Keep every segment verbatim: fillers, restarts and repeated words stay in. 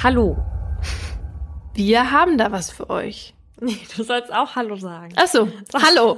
Hallo. Wir haben da was für euch. Nee, du sollst auch Hallo sagen. Ach so, hallo.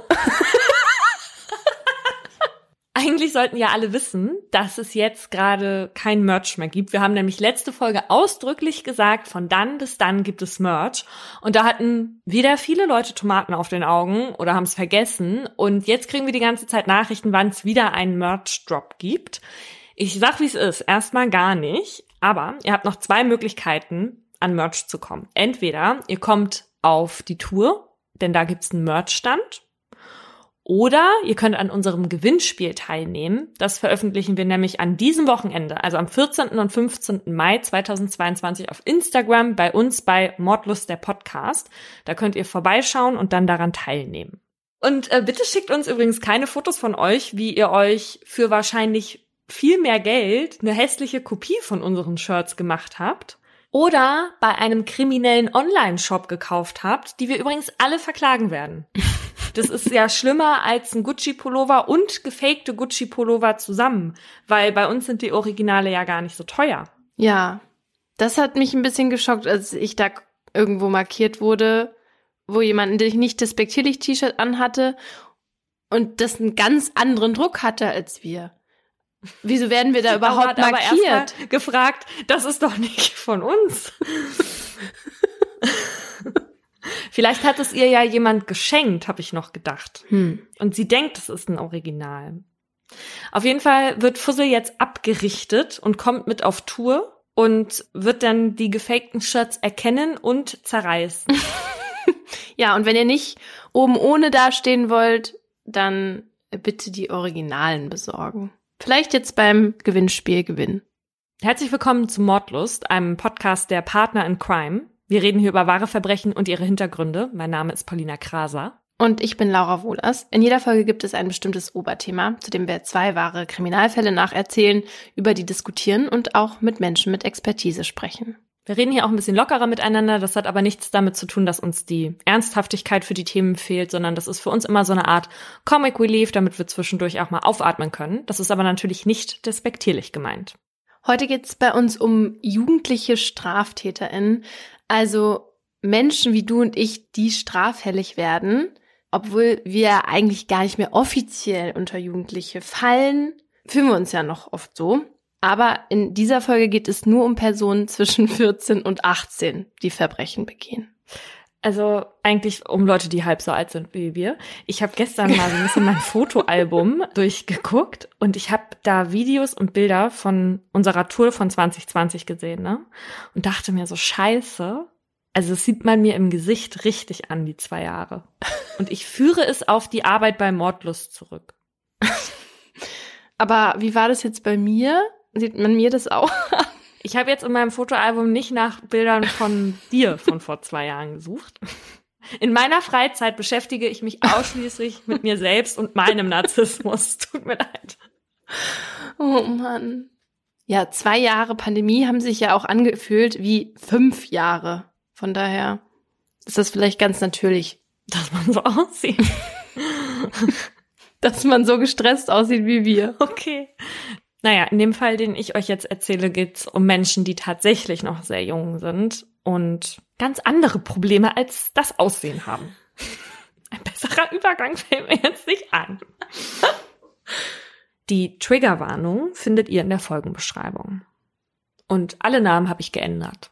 Eigentlich sollten ja alle wissen, dass es jetzt gerade kein Merch mehr gibt. Wir haben nämlich letzte Folge ausdrücklich gesagt, von dann bis dann gibt es Merch. Und da hatten wieder viele Leute Tomaten auf den Augen oder haben es vergessen. Und jetzt kriegen wir die ganze Zeit Nachrichten, wann es wieder einen Merch-Drop gibt. Ich sag, wie es ist. Erstmal gar nicht. Aber ihr habt noch zwei Möglichkeiten, an Merch zu kommen. Entweder ihr kommt auf die Tour, denn da gibt's einen Merch-Stand. Oder ihr könnt an unserem Gewinnspiel teilnehmen. Das veröffentlichen wir nämlich an diesem Wochenende, also am vierzehnten und fünfzehnten Mai zweitausendzweiundzwanzig auf Instagram bei uns bei Mordlust der Podcast. Da könnt ihr vorbeischauen und dann daran teilnehmen. Und äh, bitte schickt uns übrigens keine Fotos von euch, wie ihr euch für wahrscheinlich viel mehr Geld eine hässliche Kopie von unseren Shirts gemacht habt. Oder bei einem kriminellen Online-Shop gekauft habt, die wir übrigens alle verklagen werden. Das ist ja schlimmer als ein Gucci-Pullover und gefakte Gucci-Pullover zusammen, weil bei uns sind die Originale ja gar nicht so teuer. Ja, das hat mich ein bisschen geschockt, als ich da irgendwo markiert wurde, wo jemand ein nicht despektierlich T-Shirt anhatte und das einen ganz anderen Druck hatte als wir. Wieso werden wir da überhaupt aber markiert? Aber erst mal gefragt, das ist doch nicht von uns. Vielleicht hat es ihr ja jemand geschenkt, habe ich noch gedacht. Hm. Und sie denkt, es ist ein Original. Auf jeden Fall wird Fussel jetzt abgerichtet und kommt mit auf Tour und wird dann die gefakten Shirts erkennen und zerreißen. Ja, und wenn ihr nicht oben ohne dastehen wollt, dann bitte die Originalen besorgen. Vielleicht jetzt beim Gewinnspiel gewinnen. Herzlich willkommen zu Mordlust, einem Podcast der Partner in Crime. Wir reden hier über wahre Verbrechen und ihre Hintergründe. Mein Name ist Paulina Kraser. Und ich bin Laura Wohlers. In jeder Folge gibt es ein bestimmtes Oberthema, zu dem wir zwei wahre Kriminalfälle nacherzählen, über die diskutieren und auch mit Menschen mit Expertise sprechen. Wir reden hier auch ein bisschen lockerer miteinander. Das hat aber nichts damit zu tun, dass uns die Ernsthaftigkeit für die Themen fehlt, sondern das ist für uns immer so eine Art Comic Relief, damit wir zwischendurch auch mal aufatmen können. Das ist aber natürlich nicht despektierlich gemeint. Heute geht es bei uns um jugendliche StraftäterInnen, also Menschen wie du und ich, die straffällig werden, obwohl wir eigentlich gar nicht mehr offiziell unter Jugendliche fallen, fühlen wir uns ja noch oft so. Aber in dieser Folge geht es nur um Personen zwischen vierzehn und achtzehn, die Verbrechen begehen. Also eigentlich um Leute, die halb so alt sind wie wir. Ich habe gestern mal so ein bisschen mein Fotoalbum durchgeguckt und ich habe da Videos und Bilder von unserer Tour von zwanzig zwanzig gesehen, ne? Und dachte mir so, scheiße, also das sieht man mir im Gesicht richtig an, die zwei Jahre. Und ich führe es auf die Arbeit bei Mordlust zurück. Aber wie war das jetzt bei mir? Sieht man mir das auch an? Ich habe jetzt in meinem Fotoalbum nicht nach Bildern von dir von vor zwei Jahren gesucht. In meiner Freizeit beschäftige ich mich ausschließlich mit mir selbst und meinem Narzissmus. Tut mir leid. Oh Mann. Ja, zwei Jahre Pandemie haben sich ja auch angefühlt wie fünf Jahre. Von daher ist das vielleicht ganz natürlich, dass man so aussieht. Dass man so gestresst aussieht wie wir. Okay. Naja, in dem Fall, den ich euch jetzt erzähle, geht's um Menschen, die tatsächlich noch sehr jung sind und ganz andere Probleme als das Aussehen haben. Ein besserer Übergang fällt mir jetzt nicht ein. Die Triggerwarnung findet ihr in der Folgenbeschreibung. Und alle Namen habe ich geändert.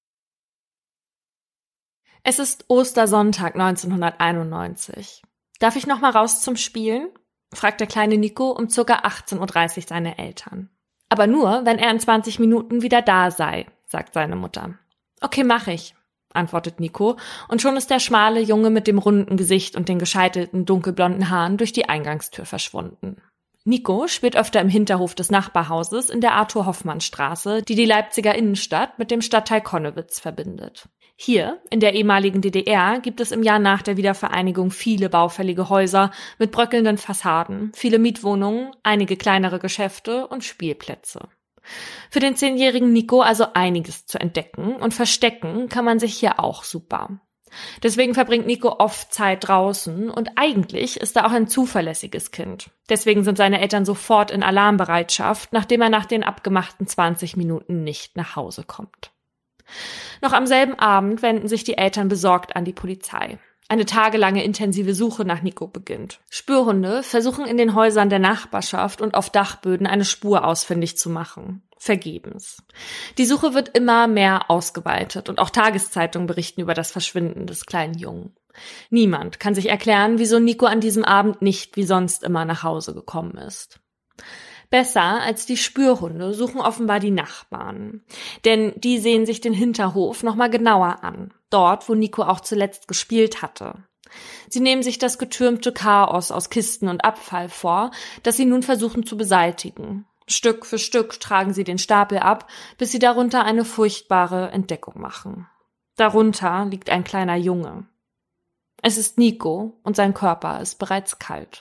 Es ist Ostersonntag neunzehnhunderteinundneunzig. Darf ich noch mal raus zum Spielen? Fragt der kleine Nico um ca. achtzehn Uhr dreißig seine Eltern. Aber nur, wenn er in zwanzig Minuten wieder da sei, sagt seine Mutter. Okay, mach ich, antwortet Nico, und schon ist der schmale Junge mit dem runden Gesicht und den gescheitelten, dunkelblonden Haaren durch die Eingangstür verschwunden. Nico spielt öfter im Hinterhof des Nachbarhauses in der Arthur-Hoffmann-Straße, die die Leipziger Innenstadt mit dem Stadtteil Connewitz verbindet. Hier, in der ehemaligen D D R, gibt es im Jahr nach der Wiedervereinigung viele baufällige Häuser mit bröckelnden Fassaden, viele Mietwohnungen, einige kleinere Geschäfte und Spielplätze. Für den zehnjährigen Nico also einiges zu entdecken und verstecken kann man sich hier auch super. Deswegen verbringt Nico oft Zeit draußen und eigentlich ist er auch ein zuverlässiges Kind. Deswegen sind seine Eltern sofort in Alarmbereitschaft, nachdem er nach den abgemachten zwanzig Minuten nicht nach Hause kommt. Noch am selben Abend wenden sich die Eltern besorgt an die Polizei. Eine tagelange intensive Suche nach Nico beginnt. Spürhunde versuchen in den Häusern der Nachbarschaft und auf Dachböden eine Spur ausfindig zu machen. Vergebens. Die Suche wird immer mehr ausgeweitet und auch Tageszeitungen berichten über das Verschwinden des kleinen Jungen. Niemand kann sich erklären, wieso Nico an diesem Abend nicht wie sonst immer nach Hause gekommen ist. Besser als die Spürhunde suchen offenbar die Nachbarn. Denn die sehen sich den Hinterhof nochmal genauer an. Dort, wo Nico auch zuletzt gespielt hatte. Sie nehmen sich das getürmte Chaos aus Kisten und Abfall vor, das sie nun versuchen zu beseitigen. Stück für Stück tragen sie den Stapel ab, bis sie darunter eine furchtbare Entdeckung machen. Darunter liegt ein kleiner Junge. Es ist Nico und sein Körper ist bereits kalt.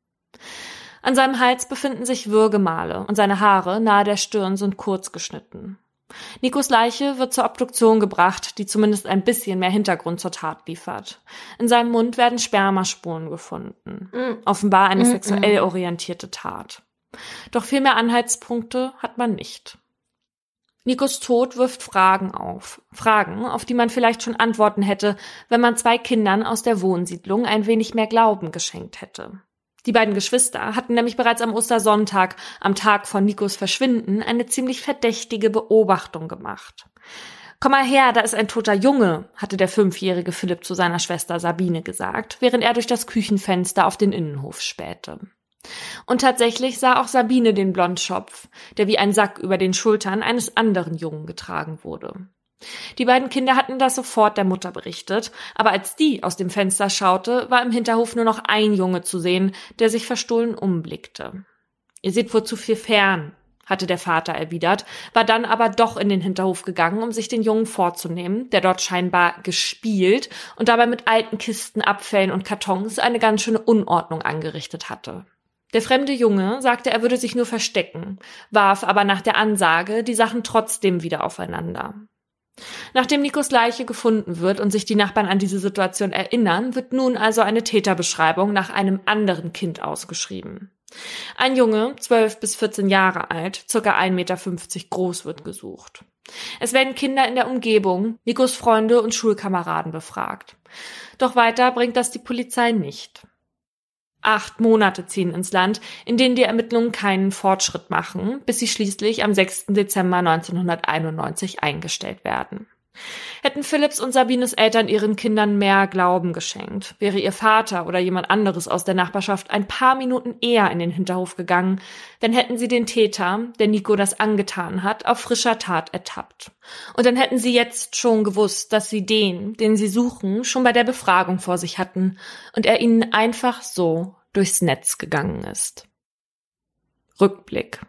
An seinem Hals befinden sich Würgemale und seine Haare nahe der Stirn sind kurz geschnitten. Nikos Leiche wird zur Obduktion gebracht, die zumindest ein bisschen mehr Hintergrund zur Tat liefert. In seinem Mund werden Spermaspuren gefunden. Mm. Offenbar eine mm-mm. sexuell orientierte Tat. Doch viel mehr Anhaltspunkte hat man nicht. Nikos Tod wirft Fragen auf. Fragen, auf die man vielleicht schon Antworten hätte, wenn man zwei Kindern aus der Wohnsiedlung ein wenig mehr Glauben geschenkt hätte. Die beiden Geschwister hatten nämlich bereits am Ostersonntag, am Tag von Nikos Verschwinden, eine ziemlich verdächtige Beobachtung gemacht. »Komm mal her, da ist ein toter Junge«, hatte der fünfjährige Philipp zu seiner Schwester Sabine gesagt, während er durch das Küchenfenster auf den Innenhof spähte. Und tatsächlich sah auch Sabine den Blondschopf, der wie ein Sack über den Schultern eines anderen Jungen getragen wurde. Die beiden Kinder hatten das sofort der Mutter berichtet, aber als die aus dem Fenster schaute, war im Hinterhof nur noch ein Junge zu sehen, der sich verstohlen umblickte. »Ihr seht wohl zu viel fern«, hatte der Vater erwidert, war dann aber doch in den Hinterhof gegangen, um sich den Jungen vorzunehmen, der dort scheinbar gespielt und dabei mit alten Kisten, Abfällen und Kartons eine ganz schöne Unordnung angerichtet hatte. Der fremde Junge sagte, er würde sich nur verstecken, warf aber nach der Ansage die Sachen trotzdem wieder aufeinander. Nachdem Nikos Leiche gefunden wird und sich die Nachbarn an diese Situation erinnern, wird nun also eine Täterbeschreibung nach einem anderen Kind ausgeschrieben. Ein Junge, zwölf bis vierzehn Jahre alt, circa ein Meter fünfzig groß, wird gesucht. Es werden Kinder in der Umgebung, Nikos Freunde und Schulkameraden befragt. Doch weiter bringt das die Polizei nicht. Acht Monate ziehen ins Land, in denen die Ermittlungen keinen Fortschritt machen, bis sie schließlich am sechsten Dezember neunzehnhunderteinundneunzig eingestellt werden. Hätten Philipps und Sabines Eltern ihren Kindern mehr Glauben geschenkt, wäre ihr Vater oder jemand anderes aus der Nachbarschaft ein paar Minuten eher in den Hinterhof gegangen, dann hätten sie den Täter, der Nico das angetan hat, auf frischer Tat ertappt. Und dann hätten sie jetzt schon gewusst, dass sie den, den sie suchen, schon bei der Befragung vor sich hatten und er ihnen einfach so durchs Netz gegangen ist. Rückblick.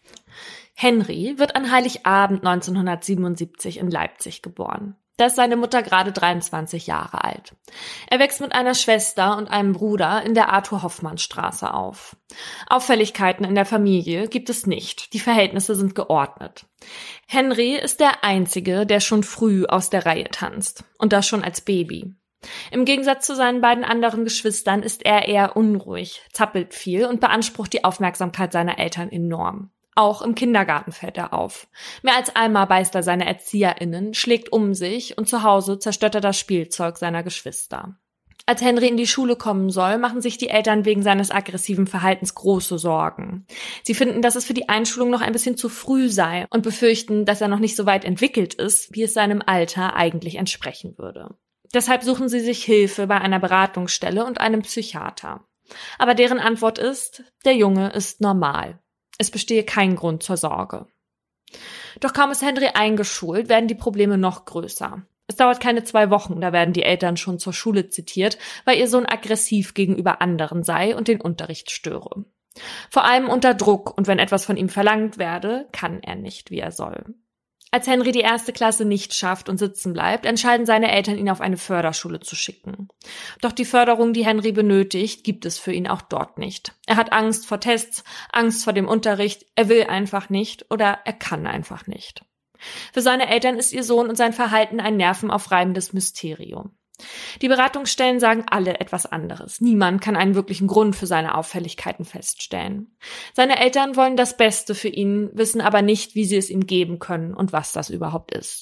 Henry wird an Heiligabend neunzehnhundertsiebenundsiebzig in Leipzig geboren. Da ist seine Mutter gerade dreiundzwanzig Jahre alt. Er wächst mit einer Schwester und einem Bruder in der Arthur-Hoffmann-Straße auf. Auffälligkeiten in der Familie gibt es nicht. Die Verhältnisse sind geordnet. Henry ist der Einzige, der schon früh aus der Reihe tanzt. Und das schon als Baby. Im Gegensatz zu seinen beiden anderen Geschwistern ist er eher unruhig, zappelt viel und beansprucht die Aufmerksamkeit seiner Eltern enorm. Auch im Kindergarten fällt er auf. Mehr als einmal beißt er seine ErzieherInnen, schlägt um sich und zu Hause zerstört er das Spielzeug seiner Geschwister. Als Henry in die Schule kommen soll, machen sich die Eltern wegen seines aggressiven Verhaltens große Sorgen. Sie finden, dass es für die Einschulung noch ein bisschen zu früh sei und befürchten, dass er noch nicht so weit entwickelt ist, wie es seinem Alter eigentlich entsprechen würde. Deshalb suchen sie sich Hilfe bei einer Beratungsstelle und einem Psychiater. Aber deren Antwort ist, der Junge ist normal. Es bestehe kein Grund zur Sorge. Doch kaum ist Henry eingeschult, werden die Probleme noch größer. Es dauert keine zwei Wochen, da werden die Eltern schon zur Schule zitiert, weil ihr Sohn aggressiv gegenüber anderen sei und den Unterricht störe. Vor allem unter Druck und wenn etwas von ihm verlangt werde, kann er nicht, wie er soll. Als Henry die erste Klasse nicht schafft und sitzen bleibt, entscheiden seine Eltern, ihn auf eine Förderschule zu schicken. Doch die Förderung, die Henry benötigt, gibt es für ihn auch dort nicht. Er hat Angst vor Tests, Angst vor dem Unterricht, er will einfach nicht oder er kann einfach nicht. Für seine Eltern ist ihr Sohn und sein Verhalten ein nervenaufreibendes Mysterium. Die Beratungsstellen sagen alle etwas anderes. Niemand kann einen wirklichen Grund für seine Auffälligkeiten feststellen. Seine Eltern wollen das Beste für ihn, wissen aber nicht, wie sie es ihm geben können und was das überhaupt ist.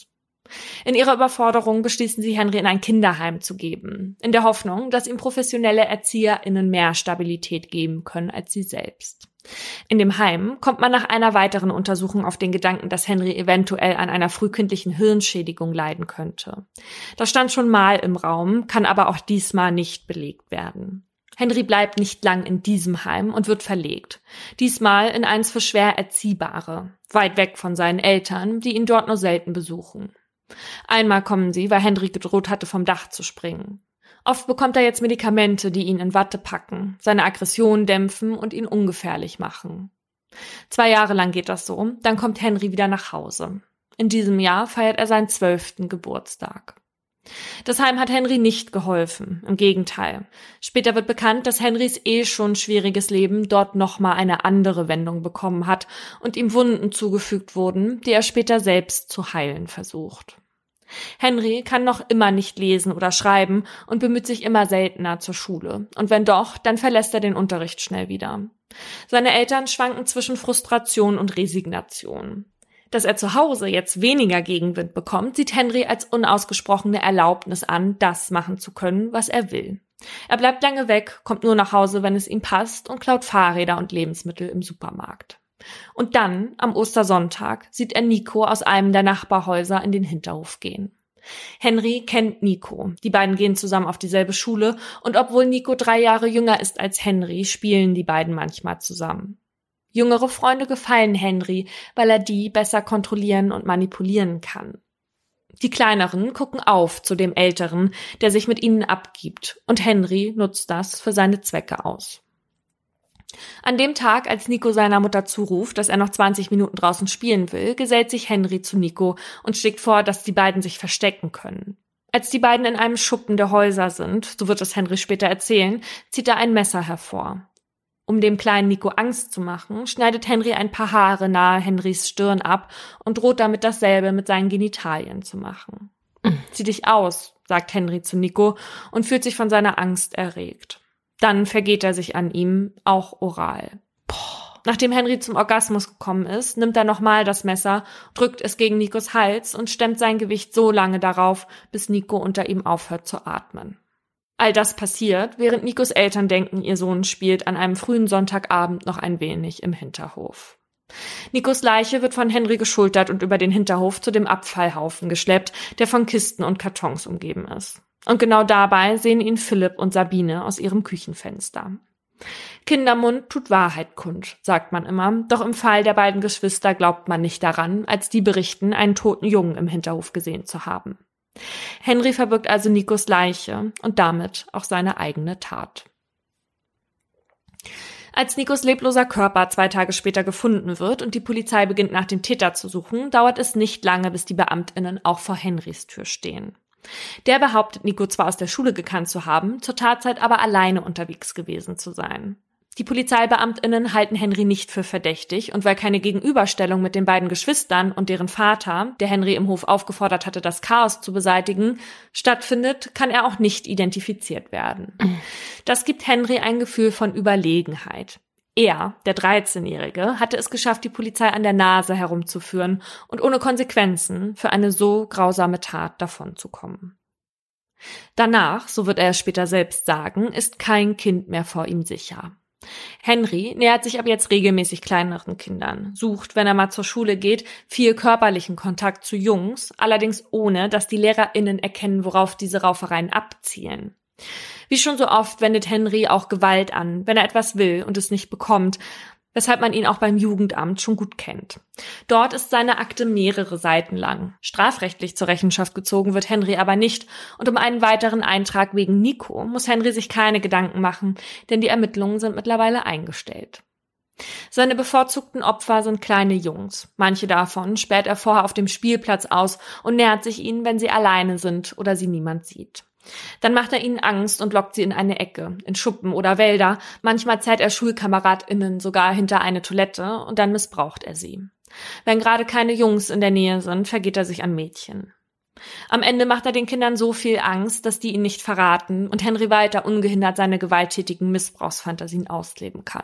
In ihrer Überforderung beschließen sie, Henry in ein Kinderheim zu geben, in der Hoffnung, dass ihm professionelle ErzieherInnen mehr Stabilität geben können als sie selbst. In dem Heim kommt man nach einer weiteren Untersuchung auf den Gedanken, dass Henry eventuell an einer frühkindlichen Hirnschädigung leiden könnte. Das stand schon mal im Raum, kann aber auch diesmal nicht belegt werden. Henry bleibt nicht lang in diesem Heim und wird verlegt. Diesmal in eins für schwer Erziehbare, weit weg von seinen Eltern, die ihn dort nur selten besuchen. Einmal kommen sie, weil Henry gedroht hatte, vom Dach zu springen. Oft bekommt er jetzt Medikamente, die ihn in Watte packen, seine Aggression dämpfen und ihn ungefährlich machen. Zwei Jahre lang geht das so, dann kommt Henry wieder nach Hause. In diesem Jahr feiert er seinen zwölften Geburtstag. Das Heim hat Henry nicht geholfen, im Gegenteil. Später wird bekannt, dass Henrys eh schon schwieriges Leben dort nochmal eine andere Wendung bekommen hat und ihm Wunden zugefügt wurden, die er später selbst zu heilen versucht. Henry kann noch immer nicht lesen oder schreiben und bemüht sich immer seltener zur Schule. Und wenn doch, dann verlässt er den Unterricht schnell wieder. Seine Eltern schwanken zwischen Frustration und Resignation. Dass er zu Hause jetzt weniger Gegenwind bekommt, sieht Henry als unausgesprochene Erlaubnis an, das machen zu können, was er will. Er bleibt lange weg, kommt nur nach Hause, wenn es ihm passt, und klaut Fahrräder und Lebensmittel im Supermarkt. Und dann, am Ostersonntag, sieht er Nico aus einem der Nachbarhäuser in den Hinterhof gehen. Henry kennt Nico. Die beiden gehen zusammen auf dieselbe Schule und obwohl Nico drei Jahre jünger ist als Henry, spielen die beiden manchmal zusammen. Jüngere Freunde gefallen Henry, weil er die besser kontrollieren und manipulieren kann. Die Kleineren gucken auf zu dem Älteren, der sich mit ihnen abgibt, und Henry nutzt das für seine Zwecke aus. An dem Tag, als Nico seiner Mutter zuruft, dass er noch zwanzig Minuten draußen spielen will, gesellt sich Henry zu Nico und schlägt vor, dass die beiden sich verstecken können. Als die beiden in einem Schuppen der Häuser sind, so wird es Henry später erzählen, zieht er ein Messer hervor. Um dem kleinen Nico Angst zu machen, schneidet Henry ein paar Haare nahe Henrys Stirn ab und droht damit dasselbe mit seinen Genitalien zu machen. Zieh dich aus, sagt Henry zu Nico und fühlt sich von seiner Angst erregt. Dann vergeht er sich an ihm, auch oral. Boah. Nachdem Henry zum Orgasmus gekommen ist, nimmt er nochmal das Messer, drückt es gegen Nikos Hals und stemmt sein Gewicht so lange darauf, bis Nico unter ihm aufhört zu atmen. All das passiert, während Nikos Eltern denken, ihr Sohn spielt an einem frühen Sonntagabend noch ein wenig im Hinterhof. Nikos Leiche wird von Henry geschultert und über den Hinterhof zu dem Abfallhaufen geschleppt, der von Kisten und Kartons umgeben ist. Und genau dabei sehen ihn Philipp und Sabine aus ihrem Küchenfenster. Kindermund tut Wahrheit kund, sagt man immer, doch im Fall der beiden Geschwister glaubt man nicht daran, als die berichten, einen toten Jungen im Hinterhof gesehen zu haben. Henry verbirgt also Nikos Leiche und damit auch seine eigene Tat. Als Nikos lebloser Körper zwei Tage später gefunden wird und die Polizei beginnt nach dem Täter zu suchen, dauert es nicht lange, bis die BeamtInnen auch vor Henrys Tür stehen. Der behauptet, Nico zwar aus der Schule gekannt zu haben, zur Tatzeit aber alleine unterwegs gewesen zu sein. Die PolizeibeamtInnen halten Henry nicht für verdächtig und weil keine Gegenüberstellung mit den beiden Geschwistern und deren Vater, der Henry im Hof aufgefordert hatte, das Chaos zu beseitigen, stattfindet, kann er auch nicht identifiziert werden. Das gibt Henry ein Gefühl von Überlegenheit. Er, der dreizehnjährige, hatte es geschafft, die Polizei an der Nase herumzuführen und ohne Konsequenzen für eine so grausame Tat davonzukommen. Danach, so wird er es später selbst sagen, ist kein Kind mehr vor ihm sicher. Henry nähert sich ab jetzt regelmäßig kleineren Kindern, sucht, wenn er mal zur Schule geht, viel körperlichen Kontakt zu Jungs, allerdings ohne, dass die LehrerInnen erkennen, worauf diese Raufereien abzielen. Wie schon so oft wendet Henry auch Gewalt an, wenn er etwas will und es nicht bekommt, weshalb man ihn auch beim Jugendamt schon gut kennt. Dort ist seine Akte mehrere Seiten lang. Strafrechtlich zur Rechenschaft gezogen wird Henry aber nicht und um einen weiteren Eintrag wegen Nico muss Henry sich keine Gedanken machen, denn die Ermittlungen sind mittlerweile eingestellt. Seine bevorzugten Opfer sind kleine Jungs. Manche davon sperrt er vorher auf dem Spielplatz aus und nähert sich ihnen, wenn sie alleine sind oder sie niemand sieht. Dann macht er ihnen Angst und lockt sie in eine Ecke, in Schuppen oder Wälder. Manchmal zerrt er SchulkameradInnen sogar hinter eine Toilette und dann missbraucht er sie. Wenn gerade keine Jungs in der Nähe sind, vergeht er sich an Mädchen. Am Ende macht er den Kindern so viel Angst, dass die ihn nicht verraten und Henry weiter ungehindert seine gewalttätigen Missbrauchsfantasien ausleben kann.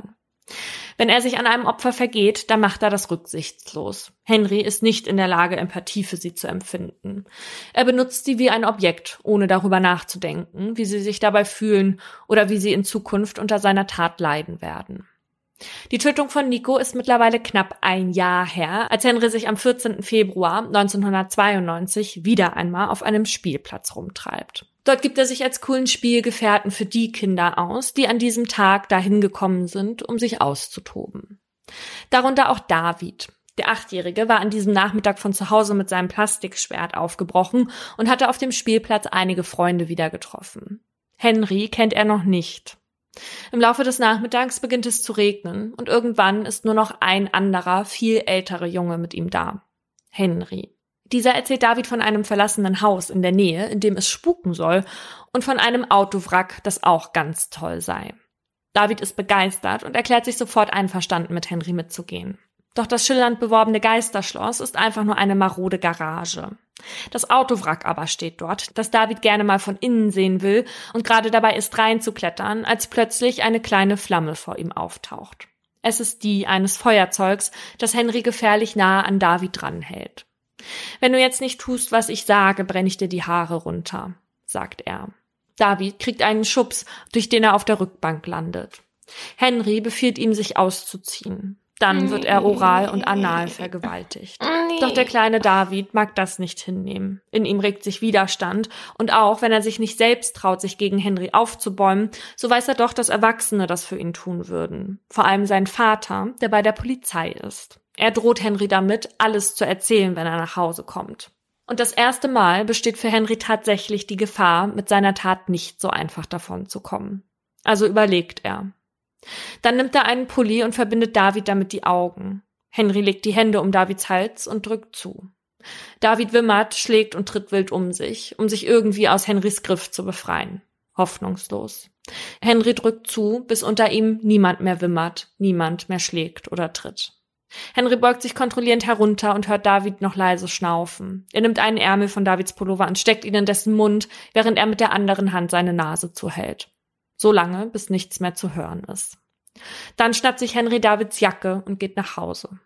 Wenn er sich an einem Opfer vergeht, dann macht er das rücksichtslos. Henry ist nicht in der Lage, Empathie für sie zu empfinden. Er benutzt sie wie ein Objekt, ohne darüber nachzudenken, wie sie sich dabei fühlen oder wie sie in Zukunft unter seiner Tat leiden werden. Die Tötung von Nico ist mittlerweile knapp ein Jahr her, als Henry sich am vierzehnten Februar neunzehnhundertzweiundneunzig wieder einmal auf einem Spielplatz rumtreibt. Dort gibt er sich als coolen Spielgefährten für die Kinder aus, die an diesem Tag dahin gekommen sind, um sich auszutoben. Darunter auch David. Der Achtjährige war an diesem Nachmittag von zu Hause mit seinem Plastikschwert aufgebrochen und hatte auf dem Spielplatz einige Freunde wieder getroffen. Henry kennt er noch nicht. Im Laufe des Nachmittags beginnt es zu regnen und irgendwann ist nur noch ein anderer, viel älterer Junge mit ihm da. Henry. Dieser erzählt David von einem verlassenen Haus in der Nähe, in dem es spuken soll, und von einem Autowrack, das auch ganz toll sei. David ist begeistert und erklärt sich sofort einverstanden, mit Henry mitzugehen. Doch das schillernd beworbene Geisterschloss ist einfach nur eine marode Garage. Das Autowrack aber steht dort, das David gerne mal von innen sehen will und gerade dabei ist, reinzuklettern, als plötzlich eine kleine Flamme vor ihm auftaucht. Es ist die eines Feuerzeugs, das Henry gefährlich nahe an David dranhält. »Wenn du jetzt nicht tust, was ich sage, brenne ich dir die Haare runter«, sagt er. David kriegt einen Schubs, durch den er auf der Rückbank landet. Henry befiehlt ihm, sich auszuziehen. Dann wird er oral und anal vergewaltigt. Doch der kleine David mag das nicht hinnehmen. In ihm regt sich Widerstand und auch wenn er sich nicht selbst traut, sich gegen Henry aufzubäumen, so weiß er doch, dass Erwachsene das für ihn tun würden. Vor allem sein Vater, der bei der Polizei ist. Er droht Henry damit, alles zu erzählen, wenn er nach Hause kommt. Und das erste Mal besteht für Henry tatsächlich die Gefahr, mit seiner Tat nicht so einfach davon zu kommen. Also überlegt er. Dann nimmt er einen Pulli und verbindet David damit die Augen. Henry legt die Hände um Davids Hals und drückt zu. David wimmert, schlägt und tritt wild um sich, um sich irgendwie aus Henrys Griff zu befreien. Hoffnungslos. Henry drückt zu, bis unter ihm niemand mehr wimmert, niemand mehr schlägt oder tritt. Henry beugt sich kontrollierend herunter und hört David noch leise schnaufen. Er nimmt einen Ärmel von Davids Pullover und steckt ihn in dessen Mund, während er mit der anderen Hand seine Nase zuhält. So lange, bis nichts mehr zu hören ist. Dann schnappt sich Henry Davids Jacke und geht nach Hause.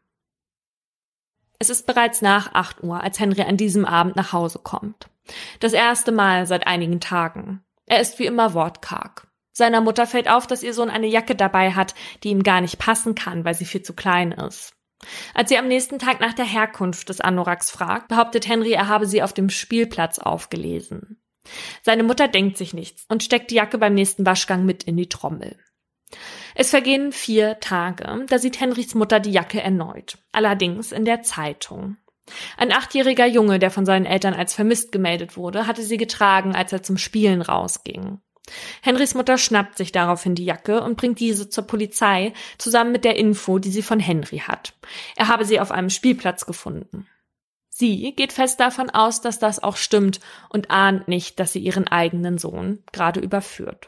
Es ist bereits nach acht Uhr, als Henry an diesem Abend nach Hause kommt. Das erste Mal seit einigen Tagen. Er ist wie immer wortkarg. Seiner Mutter fällt auf, dass ihr Sohn eine Jacke dabei hat, die ihm gar nicht passen kann, weil sie viel zu klein ist. Als sie am nächsten Tag nach der Herkunft des Anoraks fragt, behauptet Henry, er habe sie auf dem Spielplatz aufgelesen. Seine Mutter denkt sich nichts und steckt die Jacke beim nächsten Waschgang mit in die Trommel. Es vergehen vier Tage, da sieht Henrys Mutter die Jacke erneut, allerdings in der Zeitung. Ein achtjähriger Junge, der von seinen Eltern als vermisst gemeldet wurde, hatte sie getragen, als er zum Spielen rausging. Henrys Mutter schnappt sich daraufhin die Jacke und bringt diese zur Polizei, zusammen mit der Info, die sie von Henry hat. Er habe sie auf einem Spielplatz gefunden. Sie geht fest davon aus, dass das auch stimmt und ahnt nicht, dass sie ihren eigenen Sohn gerade überführt.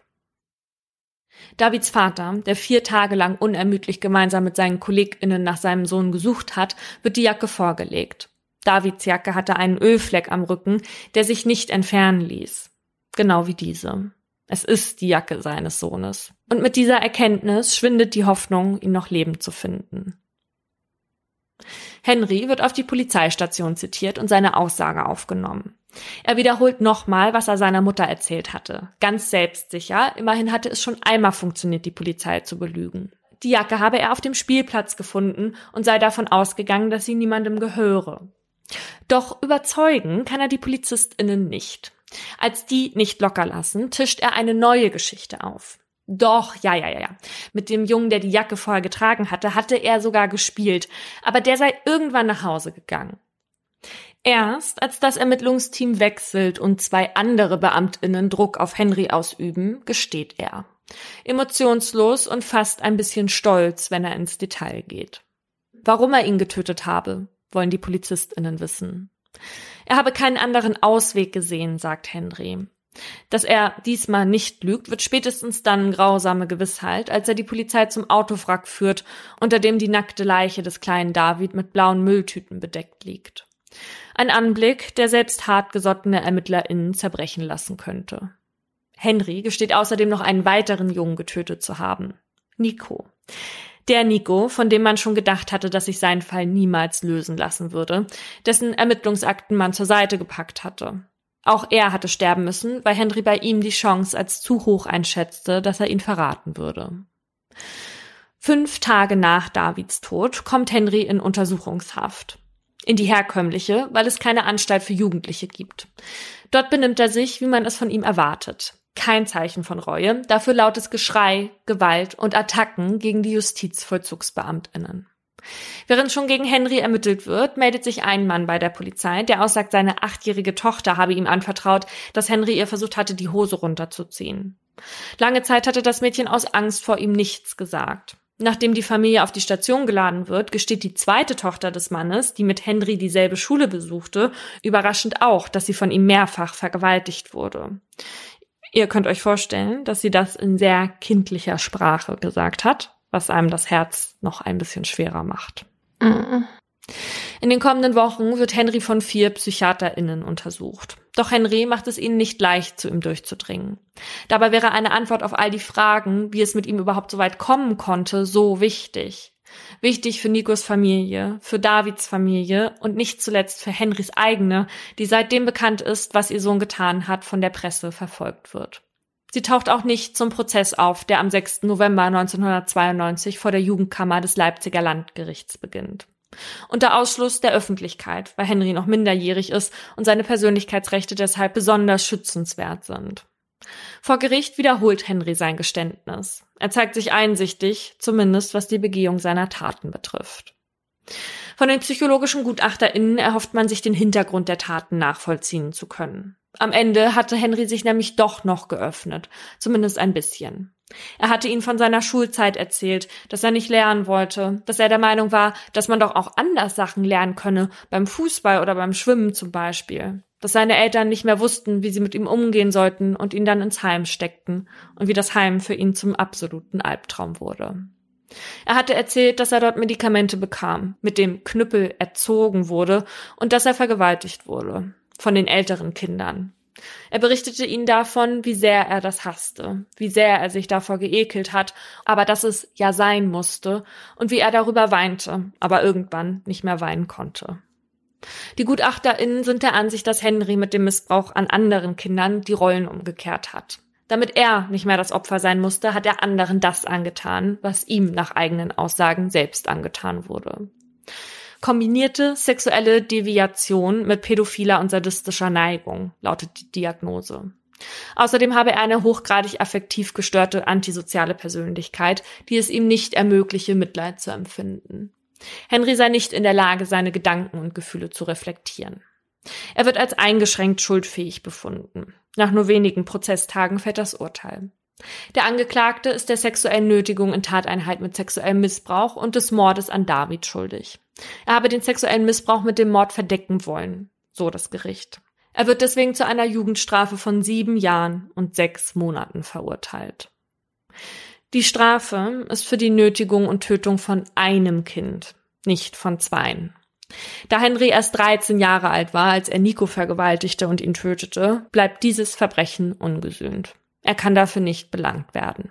Davids Vater, der vier Tage lang unermüdlich gemeinsam mit seinen KollegInnen nach seinem Sohn gesucht hat, wird die Jacke vorgelegt. Davids Jacke hatte einen Ölfleck am Rücken, der sich nicht entfernen ließ. Genau wie diese. Es ist die Jacke seines Sohnes. Und mit dieser Erkenntnis schwindet die Hoffnung, ihn noch lebend zu finden. Henry wird auf die Polizeistation zitiert und seine Aussage aufgenommen. Er wiederholt nochmal, was er seiner Mutter erzählt hatte. Ganz selbstsicher, immerhin hatte es schon einmal funktioniert, die Polizei zu belügen. Die Jacke habe er auf dem Spielplatz gefunden und sei davon ausgegangen, dass sie niemandem gehöre. Doch überzeugen kann er die PolizistInnen nicht. Als die nicht locker lassen, tischt er eine neue Geschichte auf. Doch, ja, ja, ja, ja. Mit dem Jungen, der die Jacke vorher getragen hatte, hatte er sogar gespielt. Aber der sei irgendwann nach Hause gegangen. Erst als das Ermittlungsteam wechselt und zwei andere BeamtInnen Druck auf Henry ausüben, gesteht er. Emotionslos und fast ein bisschen stolz, wenn er ins Detail geht. Warum er ihn getötet habe, wollen die PolizistInnen wissen. Er habe keinen anderen Ausweg gesehen, sagt Henry. Dass er diesmal nicht lügt, wird spätestens dann grausame Gewissheit, als er die Polizei zum Autowrack führt, unter dem die nackte Leiche des kleinen David mit blauen Mülltüten bedeckt liegt. Ein Anblick, der selbst hartgesottene ErmittlerInnen zerbrechen lassen könnte. Henry gesteht außerdem noch einen weiteren Jungen getötet zu haben. Nico. Der Nico, von dem man schon gedacht hatte, dass sich sein Fall niemals lösen lassen würde, dessen Ermittlungsakten man zur Seite gepackt hatte. Auch er hatte sterben müssen, weil Henry bei ihm die Chance als zu hoch einschätzte, dass er ihn verraten würde. Fünf Tage nach Davids Tod kommt Henry in Untersuchungshaft. In die herkömmliche, weil es keine Anstalt für Jugendliche gibt. Dort benimmt er sich, wie man es von ihm erwartet. Kein Zeichen von Reue, dafür lautes Geschrei, Gewalt und Attacken gegen die JustizvollzugsbeamtInnen. Während schon gegen Henry ermittelt wird, meldet sich ein Mann bei der Polizei, der aussagt, seine achtjährige Tochter habe ihm anvertraut, dass Henry ihr versucht hatte, die Hose runterzuziehen. Lange Zeit hatte das Mädchen aus Angst vor ihm nichts gesagt. Nachdem die Familie auf die Station geladen wird, gesteht die zweite Tochter des Mannes, die mit Henry dieselbe Schule besuchte, überraschend auch, dass sie von ihm mehrfach vergewaltigt wurde. Ihr könnt euch vorstellen, dass sie das in sehr kindlicher Sprache gesagt hat, was einem das Herz noch ein bisschen schwerer macht. Mhm. In den kommenden Wochen wird Henry von vier PsychiaterInnen untersucht. Doch Henry macht es ihnen nicht leicht, zu ihm durchzudringen. Dabei wäre eine Antwort auf all die Fragen, wie es mit ihm überhaupt so weit kommen konnte, so wichtig. Wichtig für Nikos Familie, für Davids Familie und nicht zuletzt für Henrys eigene, die seitdem bekannt ist, was ihr Sohn getan hat, von der Presse verfolgt wird. Sie taucht auch nicht zum Prozess auf, der am sechsten November neunzehnhundertzweiundneunzig vor der Jugendkammer des Leipziger Landgerichts beginnt. Unter Ausschluss der Öffentlichkeit, weil Henry noch minderjährig ist und seine Persönlichkeitsrechte deshalb besonders schützenswert sind. Vor Gericht wiederholt Henry sein Geständnis. Er zeigt sich einsichtig, zumindest was die Begehung seiner Taten betrifft. Von den psychologischen GutachterInnen erhofft man sich, den Hintergrund der Taten nachvollziehen zu können. Am Ende hatte Henry sich nämlich doch noch geöffnet, zumindest ein bisschen. Er hatte ihnen von seiner Schulzeit erzählt, dass er nicht lernen wollte, dass er der Meinung war, dass man doch auch anders Sachen lernen könne, beim Fußball oder beim Schwimmen zum Beispiel. Dass seine Eltern nicht mehr wussten, wie sie mit ihm umgehen sollten und ihn dann ins Heim steckten und wie das Heim für ihn zum absoluten Albtraum wurde. Er hatte erzählt, dass er dort Medikamente bekam, mit dem Knüppel erzogen wurde und dass er vergewaltigt wurde. Von den älteren Kindern. Er berichtete ihnen davon, wie sehr er das hasste, wie sehr er sich davor geekelt hat, aber dass es ja sein musste und wie er darüber weinte, aber irgendwann nicht mehr weinen konnte. Die GutachterInnen sind der Ansicht, dass Henry mit dem Missbrauch an anderen Kindern die Rollen umgekehrt hat. Damit er nicht mehr das Opfer sein musste, hat er anderen das angetan, was ihm nach eigenen Aussagen selbst angetan wurde. Kombinierte sexuelle Deviation mit pädophiler und sadistischer Neigung, lautet die Diagnose. Außerdem habe er eine hochgradig affektiv gestörte antisoziale Persönlichkeit, die es ihm nicht ermögliche, Mitleid zu empfinden. Henry sei nicht in der Lage, seine Gedanken und Gefühle zu reflektieren. Er wird als eingeschränkt schuldfähig befunden. Nach nur wenigen Prozesstagen fällt das Urteil. Der Angeklagte ist der sexuellen Nötigung in Tateinheit mit sexuellem Missbrauch und des Mordes an David schuldig. Er habe den sexuellen Missbrauch mit dem Mord verdecken wollen, so das Gericht. Er wird deswegen zu einer Jugendstrafe von sieben Jahren und sechs Monaten verurteilt. Die Strafe ist für die Nötigung und Tötung von einem Kind, nicht von zweien. Da Henry erst dreizehn Jahre alt war, als er Nico vergewaltigte und ihn tötete, bleibt dieses Verbrechen ungesühnt. Er kann dafür nicht belangt werden.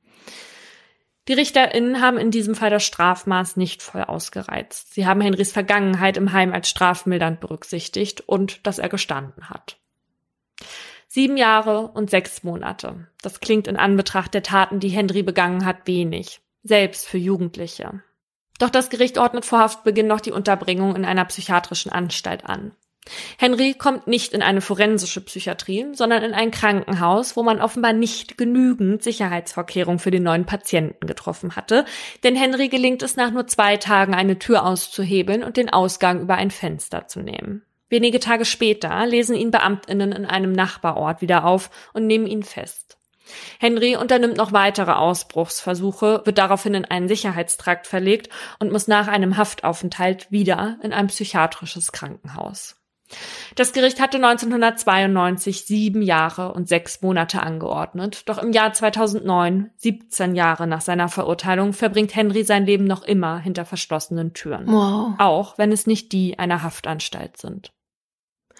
Die RichterInnen haben in diesem Fall das Strafmaß nicht voll ausgereizt. Sie haben Henrys Vergangenheit im Heim als strafmildernd berücksichtigt und dass er gestanden hat. Sieben Jahre und sechs Monate. Das klingt in Anbetracht der Taten, die Henry begangen hat, wenig. Selbst für Jugendliche. Doch das Gericht ordnet vor Haftbeginn noch die Unterbringung in einer psychiatrischen Anstalt an. Henry kommt nicht in eine forensische Psychiatrie, sondern in ein Krankenhaus, wo man offenbar nicht genügend Sicherheitsvorkehrungen für den neuen Patienten getroffen hatte, denn Henry gelingt es nach nur zwei Tagen, eine Tür auszuhebeln und den Ausgang über ein Fenster zu nehmen. Wenige Tage später lesen ihn BeamtInnen in einem Nachbarort wieder auf und nehmen ihn fest. Henry unternimmt noch weitere Ausbruchsversuche, wird daraufhin in einen Sicherheitstrakt verlegt und muss nach einem Haftaufenthalt wieder in ein psychiatrisches Krankenhaus. Das Gericht hatte neunzehnhundertzweiundneunzig sieben Jahre und sechs Monate angeordnet, doch im Jahr zweitausendneun, siebzehn Jahre nach seiner Verurteilung, verbringt Henry sein Leben noch immer hinter verschlossenen Türen. Wow. Auch wenn es nicht die einer Haftanstalt sind.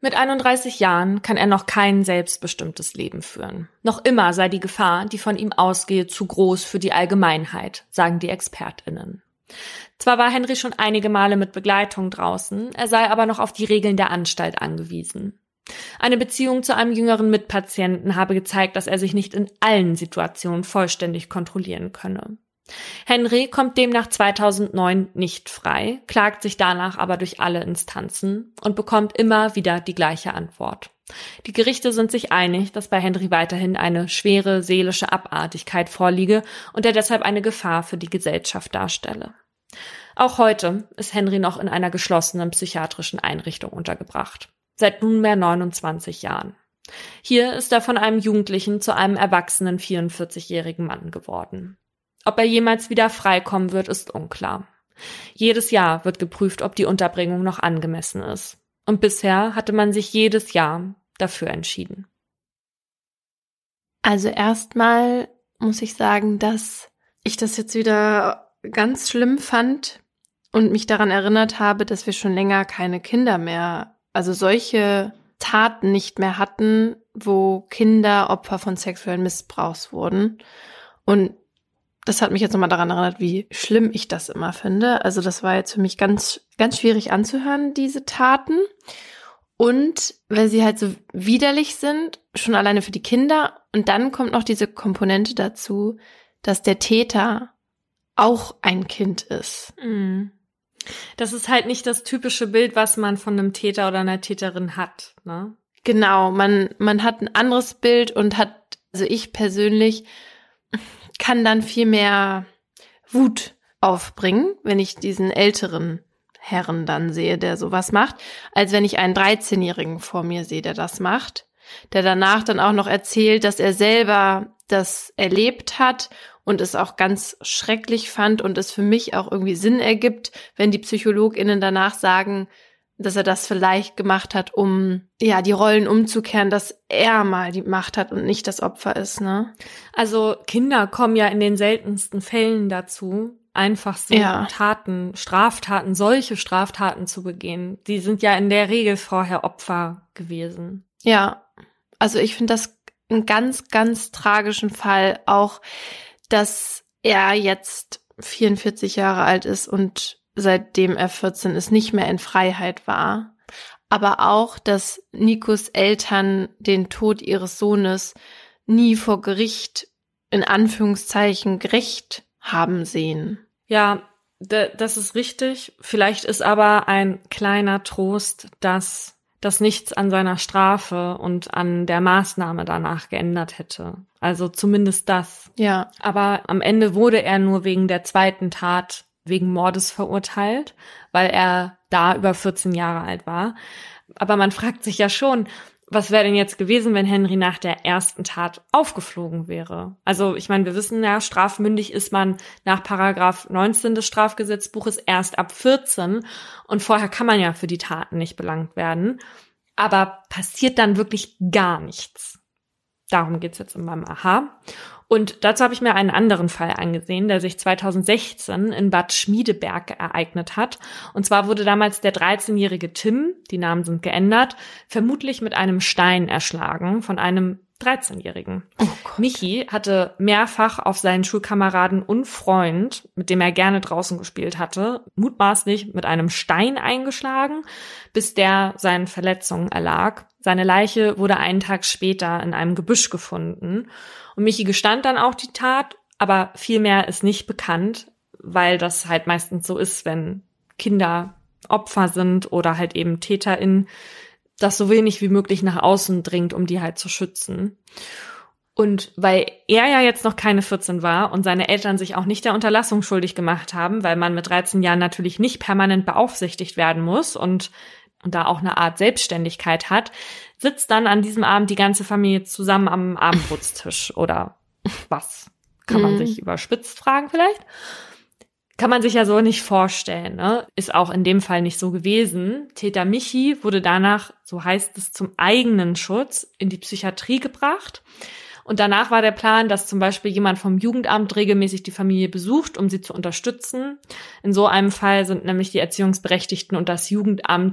Mit einunddreißig Jahren kann er noch kein selbstbestimmtes Leben führen. Noch immer sei die Gefahr, die von ihm ausgehe, zu groß für die Allgemeinheit, sagen die ExpertInnen. Zwar war Henry schon einige Male mit Begleitung draußen, er sei aber noch auf die Regeln der Anstalt angewiesen. Eine Beziehung zu einem jüngeren Mitpatienten habe gezeigt, dass er sich nicht in allen Situationen vollständig kontrollieren könne. Henry kommt demnach zweitausendneun nicht frei, klagt sich danach aber durch alle Instanzen und bekommt immer wieder die gleiche Antwort. Die Gerichte sind sich einig, dass bei Henry weiterhin eine schwere seelische Abartigkeit vorliege und er deshalb eine Gefahr für die Gesellschaft darstelle. Auch heute ist Henry noch in einer geschlossenen psychiatrischen Einrichtung untergebracht. Seit nunmehr neunundzwanzig Jahren. Hier ist er von einem Jugendlichen zu einem erwachsenen vierundvierzigjährigen Mann geworden. Ob er jemals wieder freikommen wird, ist unklar. Jedes Jahr wird geprüft, ob die Unterbringung noch angemessen ist. Und bisher hatte man sich jedes Jahr dafür entschieden. Also erstmal muss ich sagen, dass ich das jetzt wieder ganz schlimm fand und mich daran erinnert habe, dass wir schon länger keine Kinder mehr, also solche Taten nicht mehr hatten, wo Kinder Opfer von sexuellen Missbrauchs wurden. Und das hat mich jetzt nochmal daran erinnert, wie schlimm ich das immer finde. Also das war jetzt für mich ganz, ganz schwierig anzuhören, diese Taten. Und weil sie halt so widerlich sind, schon alleine für die Kinder. Und dann kommt noch diese Komponente dazu, dass der Täter auch ein Kind ist. Mhm. Das ist halt nicht das typische Bild, was man von einem Täter oder einer Täterin hat, ne? Genau, man, man hat ein anderes Bild und hat, also ich persönlich kann dann viel mehr Wut aufbringen, wenn ich diesen älteren Herren dann sehe, der sowas macht, als wenn ich einen dreizehnjährigen vor mir sehe, der das macht, der danach dann auch noch erzählt, dass er selber das erlebt hat und es auch ganz schrecklich fand und es für mich auch irgendwie Sinn ergibt, wenn die PsychologInnen danach sagen, dass er das vielleicht gemacht hat, um ja die Rollen umzukehren, dass er mal die Macht hat und nicht das Opfer ist, ne? Also Kinder kommen ja in den seltensten Fällen dazu, einfach so ja. Taten, Straftaten, solche Straftaten zu begehen. Die sind ja in der Regel vorher Opfer gewesen. Ja, also ich finde das einen ganz, ganz tragischen Fall, auch dass er jetzt vierundvierzig Jahre alt ist und seitdem er vierzehn ist, nicht mehr in Freiheit war. Aber auch, dass Nikos Eltern den Tod ihres Sohnes nie vor Gericht, in Anführungszeichen, gerecht haben sehen. Ja, d- das ist richtig. Vielleicht ist aber ein kleiner Trost, dass das nichts an seiner Strafe und an der Maßnahme danach geändert hätte. Also zumindest das. Ja. Aber am Ende wurde er nur wegen der zweiten Tat wegen Mordes verurteilt, weil er da über vierzehn Jahre alt war. Aber man fragt sich ja schon, was wäre denn jetzt gewesen, wenn Henry nach der ersten Tat aufgeflogen wäre? Also ich meine, wir wissen ja, strafmündig ist man nach Paragraph neunzehn des Strafgesetzbuches erst ab vierzehn und vorher kann man ja für die Taten nicht belangt werden. Aber passiert dann wirklich gar nichts? Darum geht's jetzt in meinem Aha. Und dazu habe ich mir einen anderen Fall angesehen, der sich zweitausendsechzehn in Bad Schmiedeberg ereignet hat. Und zwar wurde damals der dreizehnjährige Tim, die Namen sind geändert, vermutlich mit einem Stein erschlagen von einem dreizehnjährigen. Oh Gott. Michi hatte mehrfach auf seinen Schulkameraden und Freund, mit dem er gerne draußen gespielt hatte, mutmaßlich mit einem Stein eingeschlagen, bis der seinen Verletzungen erlag. Seine Leiche wurde einen Tag später in einem Gebüsch gefunden. Und Michi gestand dann auch die Tat, aber viel mehr ist nicht bekannt, weil das halt meistens so ist, wenn Kinder Opfer sind oder halt eben TäterInnen, dass so wenig wie möglich nach außen dringt, um die halt zu schützen. Und weil er ja jetzt noch keine vierzehn war und seine Eltern sich auch nicht der Unterlassung schuldig gemacht haben, weil man mit dreizehn Jahren natürlich nicht permanent beaufsichtigt werden muss und, und da auch eine Art Selbstständigkeit hat, sitzt dann an diesem Abend die ganze Familie zusammen am Abendbrotstisch oder was? Kann man Mhm. sich überspitzt fragen vielleicht? Kann man sich ja so nicht vorstellen, ne? Ist auch in dem Fall nicht so gewesen. Täter Michi wurde danach, so heißt es, zum eigenen Schutz in die Psychiatrie gebracht. Und danach war der Plan, dass zum Beispiel jemand vom Jugendamt regelmäßig die Familie besucht, um sie zu unterstützen. In so einem Fall sind nämlich die Erziehungsberechtigten und das Jugendamt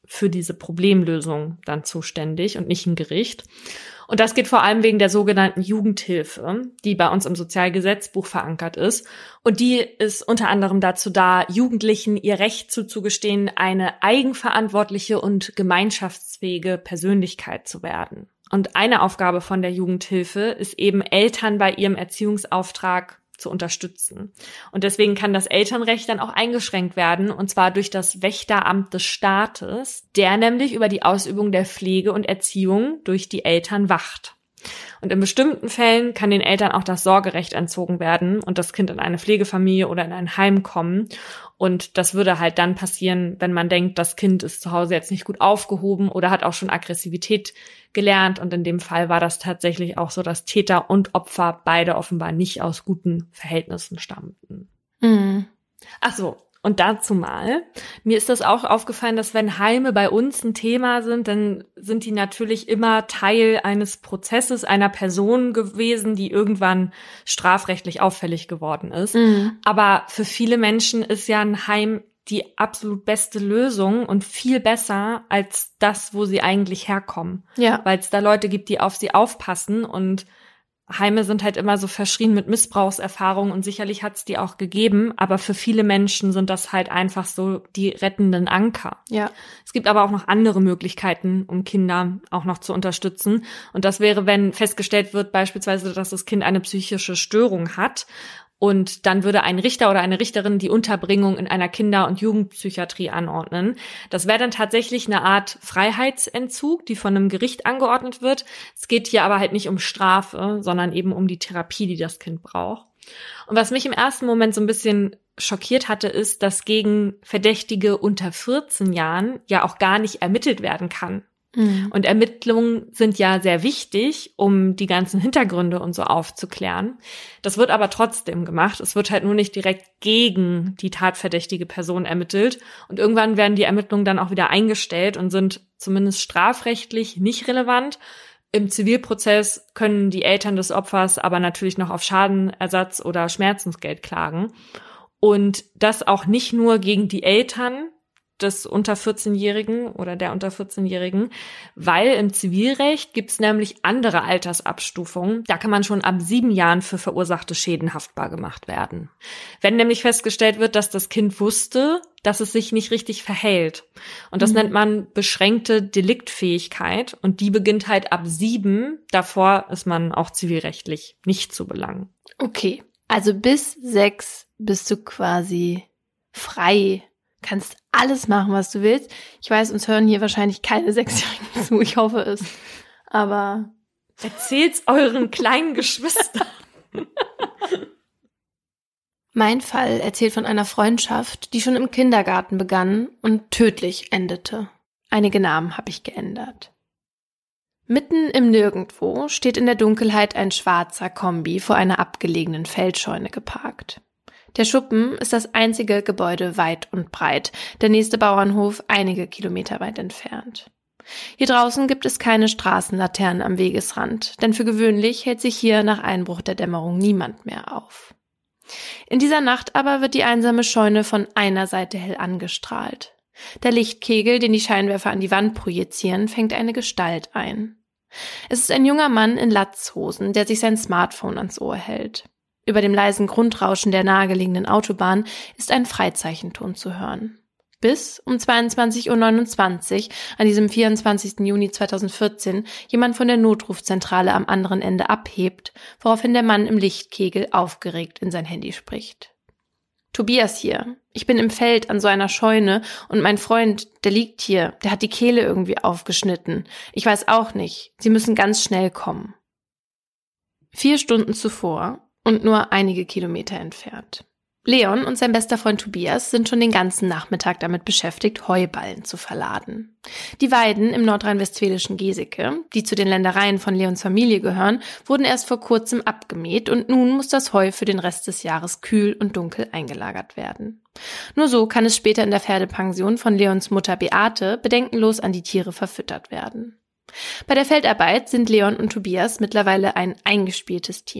für diese Problemlösung dann zuständig und nicht ein Gericht. Und das geht vor allem wegen der sogenannten Jugendhilfe, die bei uns im Sozialgesetzbuch verankert ist. Und die ist unter anderem dazu da, Jugendlichen ihr Recht zuzugestehen, eine eigenverantwortliche und gemeinschaftsfähige Persönlichkeit zu werden. Und eine Aufgabe von der Jugendhilfe ist eben, Eltern bei ihrem Erziehungsauftrag zu unterstützen. Und deswegen kann das Elternrecht dann auch eingeschränkt werden, und zwar durch das Wächteramt des Staates, der nämlich über die Ausübung der Pflege und Erziehung durch die Eltern wacht. Und in bestimmten Fällen kann den Eltern auch das Sorgerecht entzogen werden und das Kind in eine Pflegefamilie oder in ein Heim kommen. Und das würde halt dann passieren, wenn man denkt, das Kind ist zu Hause jetzt nicht gut aufgehoben oder hat auch schon Aggressivität gelernt. Und in dem Fall war das tatsächlich auch so, dass Täter und Opfer beide offenbar nicht aus guten Verhältnissen stammten. Mhm. Ach so. Und dazu mal, mir ist das auch aufgefallen, dass wenn Heime bei uns ein Thema sind, dann sind die natürlich immer Teil eines Prozesses, einer Person gewesen, die irgendwann strafrechtlich auffällig geworden ist. Mhm. Aber für viele Menschen ist ja ein Heim die absolut beste Lösung und viel besser als das, wo sie eigentlich herkommen. Ja. Weil es da Leute gibt, die auf sie aufpassen, und Heime sind halt immer so verschrien mit Missbrauchserfahrungen, und sicherlich hat es die auch gegeben, aber für viele Menschen sind das halt einfach so die rettenden Anker. Ja. Es gibt aber auch noch andere Möglichkeiten, um Kinder auch noch zu unterstützen. Und das wäre, wenn festgestellt wird beispielsweise, dass das Kind eine psychische Störung hat. Und dann würde ein Richter oder eine Richterin die Unterbringung in einer Kinder- und Jugendpsychiatrie anordnen. Das wäre dann tatsächlich eine Art Freiheitsentzug, die von einem Gericht angeordnet wird. Es geht hier aber halt nicht um Strafe, sondern eben um die Therapie, die das Kind braucht. Und was mich im ersten Moment so ein bisschen schockiert hatte, ist, dass gegen Verdächtige unter vierzehn Jahren ja auch gar nicht ermittelt werden kann. Mhm. Und Ermittlungen sind ja sehr wichtig, um die ganzen Hintergründe und so aufzuklären. Das wird aber trotzdem gemacht. Es wird halt nur nicht direkt gegen die tatverdächtige Person ermittelt. Und irgendwann werden die Ermittlungen dann auch wieder eingestellt und sind zumindest strafrechtlich nicht relevant. Im Zivilprozess können die Eltern des Opfers aber natürlich noch auf Schadenersatz oder Schmerzensgeld klagen. Und das auch nicht nur gegen die Eltern des unter vierzehnjährigen oder der unter vierzehnjährigen, weil im Zivilrecht gibt's nämlich andere Altersabstufungen. Da kann man schon ab sieben Jahren für verursachte Schäden haftbar gemacht werden. Wenn nämlich festgestellt wird, dass das Kind wusste, dass es sich nicht richtig verhält. Und das mhm. nennt man beschränkte Deliktfähigkeit, und die beginnt halt ab sieben. Davor ist man auch zivilrechtlich nicht zu belangen. Okay, also bis sechs bist du quasi frei. Kannst alles machen, was du willst. Ich weiß, uns hören hier wahrscheinlich keine Sechsjährigen zu. Ich hoffe es. Aber erzähl's euren kleinen Geschwistern. Mein Fall erzählt von einer Freundschaft, die schon im Kindergarten begann und tödlich endete. Einige Namen habe ich geändert. Mitten im Nirgendwo steht in der Dunkelheit ein schwarzer Kombi vor einer abgelegenen Feldscheune geparkt. Der Schuppen ist das einzige Gebäude weit und breit, der nächste Bauernhof einige Kilometer weit entfernt. Hier draußen gibt es keine Straßenlaternen am Wegesrand, denn für gewöhnlich hält sich hier nach Einbruch der Dämmerung niemand mehr auf. In dieser Nacht aber wird die einsame Scheune von einer Seite hell angestrahlt. Der Lichtkegel, den die Scheinwerfer an die Wand projizieren, fängt eine Gestalt ein. Es ist ein junger Mann in Latzhosen, der sich sein Smartphone ans Ohr hält. Über dem leisen Grundrauschen der nahegelegenen Autobahn ist ein Freizeichenton zu hören. Bis um zweiundzwanzig Uhr neunundzwanzig an diesem vierundzwanzigsten Juni zweitausendvierzehn jemand von der Notrufzentrale am anderen Ende abhebt, woraufhin der Mann im Lichtkegel aufgeregt in sein Handy spricht. Tobias hier. Ich bin im Feld an so einer Scheune und mein Freund, der liegt hier, der hat die Kehle irgendwie aufgeschnitten. Ich weiß auch nicht. Sie müssen ganz schnell kommen. Vier Stunden zuvor und nur einige Kilometer entfernt. Leon und sein bester Freund Tobias sind schon den ganzen Nachmittag damit beschäftigt, Heuballen zu verladen. Die Weiden im nordrhein-westfälischen Geseke, die zu den Ländereien von Leons Familie gehören, wurden erst vor kurzem abgemäht und nun muss das Heu für den Rest des Jahres kühl und dunkel eingelagert werden. Nur so kann es später in der Pferdepension von Leons Mutter Beate bedenkenlos an die Tiere verfüttert werden. Bei der Feldarbeit sind Leon und Tobias mittlerweile ein eingespieltes Team.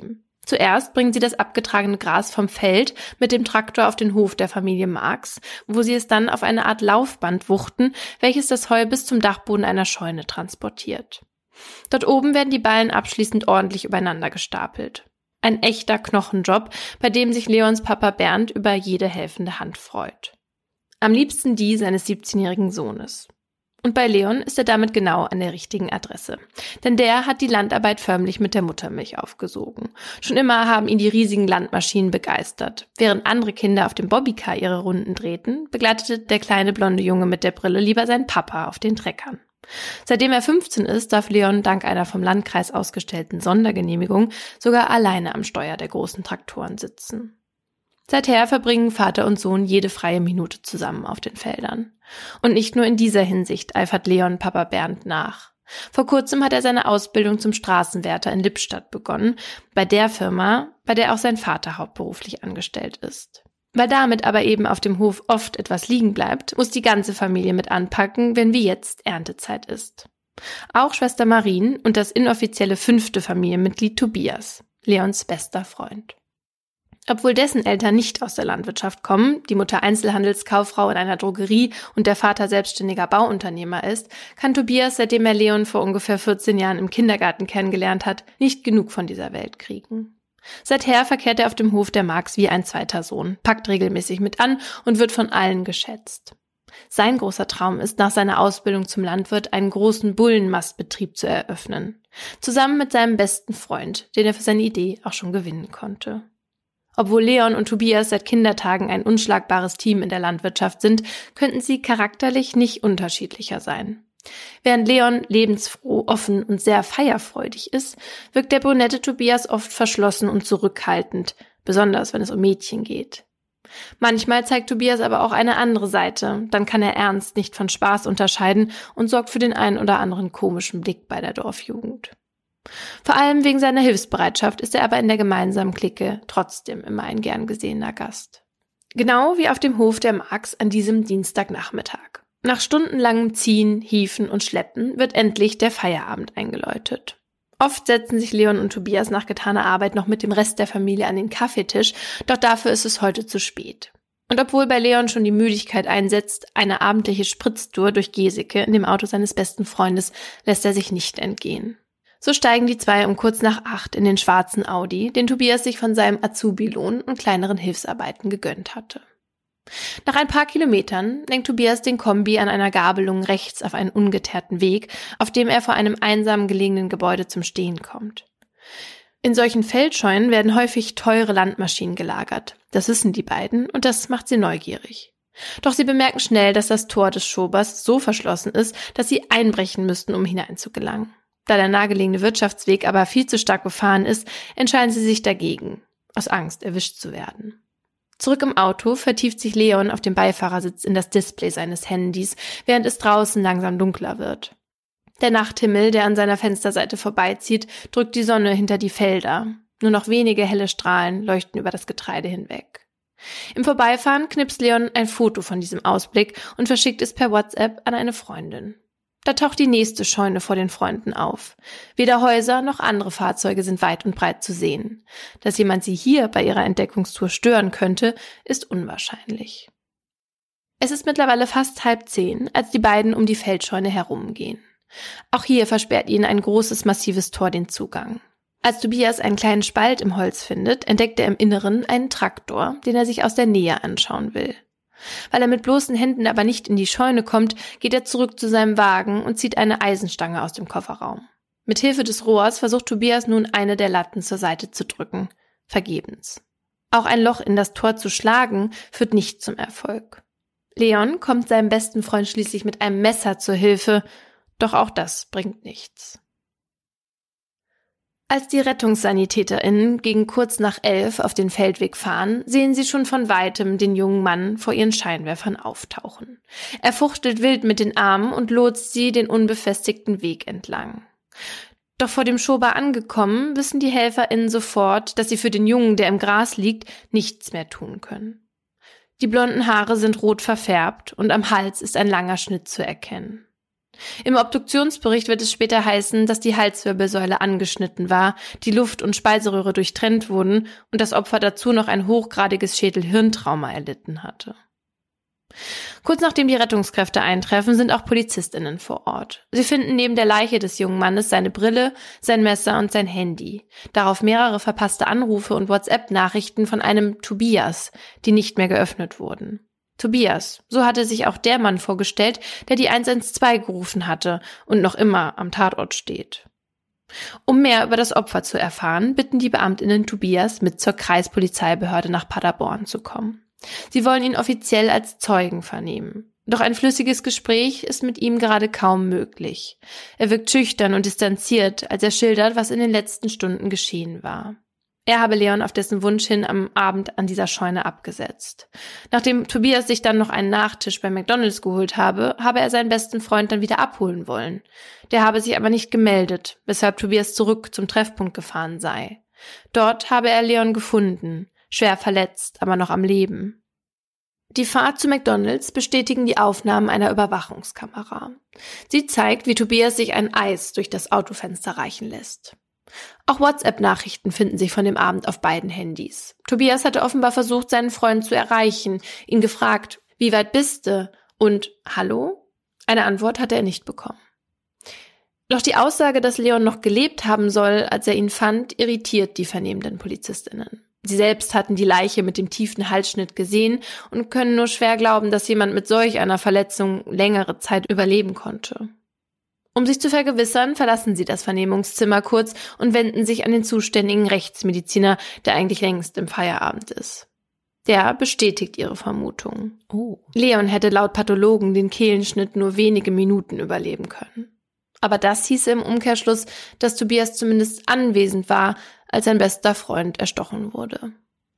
Zuerst bringen sie das abgetragene Gras vom Feld mit dem Traktor auf den Hof der Familie Marx, wo sie es dann auf eine Art Laufband wuchten, welches das Heu bis zum Dachboden einer Scheune transportiert. Dort oben werden die Ballen abschließend ordentlich übereinander gestapelt. Ein echter Knochenjob, bei dem sich Leons Papa Bernd über jede helfende Hand freut. Am liebsten die seines siebzehnjährigen Sohnes. Und bei Leon ist er damit genau an der richtigen Adresse. Denn der hat die Landarbeit förmlich mit der Muttermilch aufgesogen. Schon immer haben ihn die riesigen Landmaschinen begeistert. Während andere Kinder auf dem Bobbycar ihre Runden drehten, begleitete der kleine blonde Junge mit der Brille lieber seinen Papa auf den Treckern. Seitdem er fünfzehn ist, darf Leon dank einer vom Landkreis ausgestellten Sondergenehmigung sogar alleine am Steuer der großen Traktoren sitzen. Seither verbringen Vater und Sohn jede freie Minute zusammen auf den Feldern. Und nicht nur in dieser Hinsicht eifert Leon Papa Bernd nach. Vor kurzem hat er seine Ausbildung zum Straßenwärter in Lippstadt begonnen, bei der Firma, bei der auch sein Vater hauptberuflich angestellt ist. Weil damit aber eben auf dem Hof oft etwas liegen bleibt, muss die ganze Familie mit anpacken, wenn wie jetzt Erntezeit ist. Auch Schwester Marien und das inoffizielle fünfte Familienmitglied Tobias, Leons bester Freund. Obwohl dessen Eltern nicht aus der Landwirtschaft kommen, die Mutter Einzelhandelskauffrau in einer Drogerie und der Vater selbstständiger Bauunternehmer ist, kann Tobias, seitdem er Leon vor ungefähr vierzehn Jahren im Kindergarten kennengelernt hat, nicht genug von dieser Welt kriegen. Seither verkehrt er auf dem Hof der Marx wie ein zweiter Sohn, packt regelmäßig mit an und wird von allen geschätzt. Sein großer Traum ist, nach seiner Ausbildung zum Landwirt einen großen Bullenmastbetrieb zu eröffnen, zusammen mit seinem besten Freund, den er für seine Idee auch schon gewinnen konnte. Obwohl Leon und Tobias seit Kindertagen ein unschlagbares Team in der Landwirtschaft sind, könnten sie charakterlich nicht unterschiedlicher sein. Während Leon lebensfroh, offen und sehr feierfreudig ist, wirkt der brünette Tobias oft verschlossen und zurückhaltend, besonders wenn es um Mädchen geht. Manchmal zeigt Tobias aber auch eine andere Seite, dann kann er Ernst nicht von Spaß unterscheiden und sorgt für den einen oder anderen komischen Blick bei der Dorfjugend. Vor allem wegen seiner Hilfsbereitschaft ist er aber in der gemeinsamen Clique trotzdem immer ein gern gesehener Gast. Genau wie auf dem Hof der Marx an diesem Dienstagnachmittag. Nach stundenlangem Ziehen, Hieven und Schleppen wird endlich der Feierabend eingeläutet. Oft setzen sich Leon und Tobias nach getaner Arbeit noch mit dem Rest der Familie an den Kaffeetisch, doch dafür ist es heute zu spät. Und obwohl bei Leon schon die Müdigkeit einsetzt, eine abendliche Spritztour durch Geseke in dem Auto seines besten Freundes lässt er sich nicht entgehen. So steigen die zwei um kurz nach acht in den schwarzen Audi, den Tobias sich von seinem Azubi-Lohn und kleineren Hilfsarbeiten gegönnt hatte. Nach ein paar Kilometern lenkt Tobias den Kombi an einer Gabelung rechts auf einen ungeteerten Weg, auf dem er vor einem einsam gelegenen Gebäude zum Stehen kommt. In solchen Feldscheunen werden häufig teure Landmaschinen gelagert. Das wissen die beiden und das macht sie neugierig. Doch sie bemerken schnell, dass das Tor des Schobers so verschlossen ist, dass sie einbrechen müssten, um hineinzugelangen. Da der nahegelegene Wirtschaftsweg aber viel zu stark befahren ist, entscheiden sie sich dagegen, aus Angst erwischt zu werden. Zurück im Auto vertieft sich Leon auf dem Beifahrersitz in das Display seines Handys, während es draußen langsam dunkler wird. Der Nachthimmel, der an seiner Fensterseite vorbeizieht, drückt die Sonne hinter die Felder. Nur noch wenige helle Strahlen leuchten über das Getreide hinweg. Im Vorbeifahren knipst Leon ein Foto von diesem Ausblick und verschickt es per WhatsApp an eine Freundin. Da taucht die nächste Scheune vor den Freunden auf. Weder Häuser noch andere Fahrzeuge sind weit und breit zu sehen. Dass jemand sie hier bei ihrer Entdeckungstour stören könnte, ist unwahrscheinlich. Es ist mittlerweile fast halb zehn, als die beiden um die Feldscheune herumgehen. Auch hier versperrt ihnen ein großes, massives Tor den Zugang. Als Tobias einen kleinen Spalt im Holz findet, entdeckt er im Inneren einen Traktor, den er sich aus der Nähe anschauen will. Weil er mit bloßen Händen aber nicht in die Scheune kommt, geht er zurück zu seinem Wagen und zieht eine Eisenstange aus dem Kofferraum. Mit Hilfe des Rohrs versucht Tobias nun eine der Latten zur Seite zu drücken. Vergebens. Auch ein Loch in das Tor zu schlagen, führt nicht zum Erfolg. Leon kommt seinem besten Freund schließlich mit einem Messer zur Hilfe, doch auch das bringt nichts. Als die RettungssanitäterInnen gegen kurz nach elf auf den Feldweg fahren, sehen sie schon von Weitem den jungen Mann vor ihren Scheinwerfern auftauchen. Er fuchtelt wild mit den Armen und lotst sie den unbefestigten Weg entlang. Doch vor dem Schober angekommen, wissen die HelferInnen sofort, dass sie für den Jungen, der im Gras liegt, nichts mehr tun können. Die blonden Haare sind rot verfärbt und am Hals ist ein langer Schnitt zu erkennen. Im Obduktionsbericht wird es später heißen, dass die Halswirbelsäule angeschnitten war, die Luft- und Speiseröhre durchtrennt wurden und das Opfer dazu noch ein hochgradiges Schädel-Hirntrauma erlitten hatte. Kurz nachdem die Rettungskräfte eintreffen, sind auch PolizistInnen vor Ort. Sie finden neben der Leiche des jungen Mannes seine Brille, sein Messer und sein Handy. Darauf mehrere verpasste Anrufe und WhatsApp-Nachrichten von einem Tobias, die nicht mehr geöffnet wurden. Tobias, so hatte sich auch der Mann vorgestellt, der die eins eins zwei gerufen hatte und noch immer am Tatort steht. Um mehr über das Opfer zu erfahren, bitten die BeamtInnen Tobias, mit zur Kreispolizeibehörde nach Paderborn zu kommen. Sie wollen ihn offiziell als Zeugen vernehmen. Doch ein flüssiges Gespräch ist mit ihm gerade kaum möglich. Er wirkt schüchtern und distanziert, als er schildert, was in den letzten Stunden geschehen war. Er habe Leon auf dessen Wunsch hin am Abend an dieser Scheune abgesetzt. Nachdem Tobias sich dann noch einen Nachtisch bei McDonald's geholt habe, habe er seinen besten Freund dann wieder abholen wollen. Der habe sich aber nicht gemeldet, weshalb Tobias zurück zum Treffpunkt gefahren sei. Dort habe er Leon gefunden, schwer verletzt, aber noch am Leben. Die Fahrt zu McDonald's bestätigen die Aufnahmen einer Überwachungskamera. Sie zeigt, wie Tobias sich ein Eis durch das Autofenster reichen lässt. Auch WhatsApp-Nachrichten finden sich von dem Abend auf beiden Handys. Tobias hatte offenbar versucht, seinen Freund zu erreichen, ihn gefragt, wie weit bist du? Und hallo? Eine Antwort hatte er nicht bekommen. Doch die Aussage, dass Leon noch gelebt haben soll, als er ihn fand, irritiert die vernehmenden PolizistInnen. Sie selbst hatten die Leiche mit dem tiefen Halsschnitt gesehen und können nur schwer glauben, dass jemand mit solch einer Verletzung längere Zeit überleben konnte. Um sich zu vergewissern, verlassen sie das Vernehmungszimmer kurz und wenden sich an den zuständigen Rechtsmediziner, der eigentlich längst im Feierabend ist. Der bestätigt ihre Vermutung. Oh. Leon hätte laut Pathologen den Kehlenschnitt nur wenige Minuten überleben können. Aber das hieße im Umkehrschluss, dass Tobias zumindest anwesend war, als sein bester Freund erstochen wurde.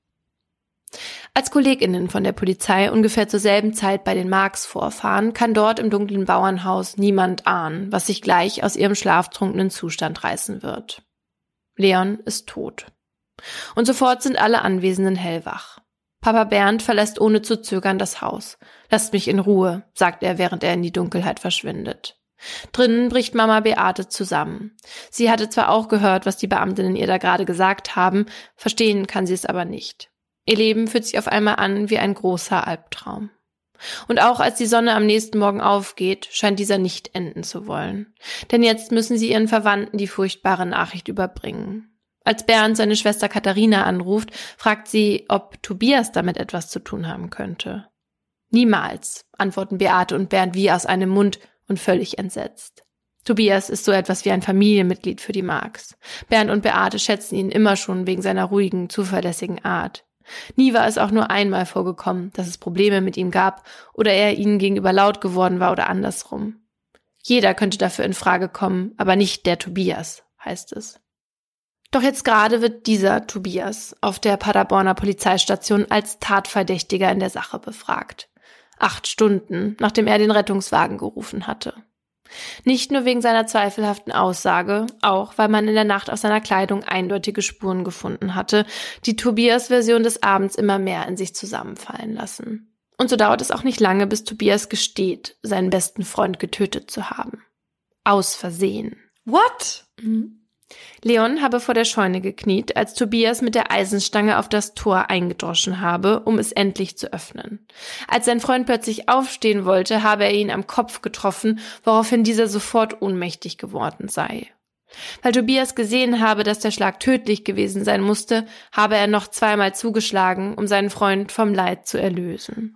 Als KollegInnen von der Polizei ungefähr zur selben Zeit bei den Marks vorfahren, kann dort im dunklen Bauernhaus niemand ahnen, was sich gleich aus ihrem schlaftrunkenen Zustand reißen wird. Leon ist tot. Und sofort sind alle Anwesenden hellwach. Papa Bernd verlässt ohne zu zögern das Haus. »Lasst mich in Ruhe«, sagt er, während er in die Dunkelheit verschwindet. Drinnen bricht Mama Beate zusammen. Sie hatte zwar auch gehört, was die Beamtinnen ihr da gerade gesagt haben, verstehen kann sie es aber nicht. Ihr Leben fühlt sich auf einmal an wie ein großer Albtraum. Und auch als die Sonne am nächsten Morgen aufgeht, scheint dieser nicht enden zu wollen. Denn jetzt müssen sie ihren Verwandten die furchtbare Nachricht überbringen. Als Bernd seine Schwester Katharina anruft, fragt sie, ob Tobias damit etwas zu tun haben könnte. Niemals, antworten Beate und Bernd wie aus einem Mund und völlig entsetzt. Tobias ist so etwas wie ein Familienmitglied für die Marks. Bernd und Beate schätzen ihn immer schon wegen seiner ruhigen, zuverlässigen Art. Nie war es auch nur einmal vorgekommen, dass es Probleme mit ihm gab oder er ihnen gegenüber laut geworden war oder andersrum. Jeder könnte dafür in Frage kommen, aber nicht der Tobias, heißt es. Doch jetzt gerade wird dieser Tobias auf der Paderborner Polizeistation als Tatverdächtiger in der Sache befragt. Acht Stunden, nachdem er den Rettungswagen gerufen hatte. Nicht nur wegen seiner zweifelhaften Aussage, auch weil man in der Nacht auf seiner Kleidung eindeutige Spuren gefunden hatte, die Tobias' Version des Abends immer mehr in sich zusammenfallen lassen. Und so dauert es auch nicht lange, bis Tobias gesteht, seinen besten Freund getötet zu haben. Aus Versehen. What? Mhm. Leon habe vor der Scheune gekniet, als Tobias mit der Eisenstange auf das Tor eingedroschen habe, um es endlich zu öffnen. Als sein Freund plötzlich aufstehen wollte, habe er ihn am Kopf getroffen, woraufhin dieser sofort ohnmächtig geworden sei. Weil Tobias gesehen habe, dass der Schlag tödlich gewesen sein musste, habe er noch zweimal zugeschlagen, um seinen Freund vom Leid zu erlösen.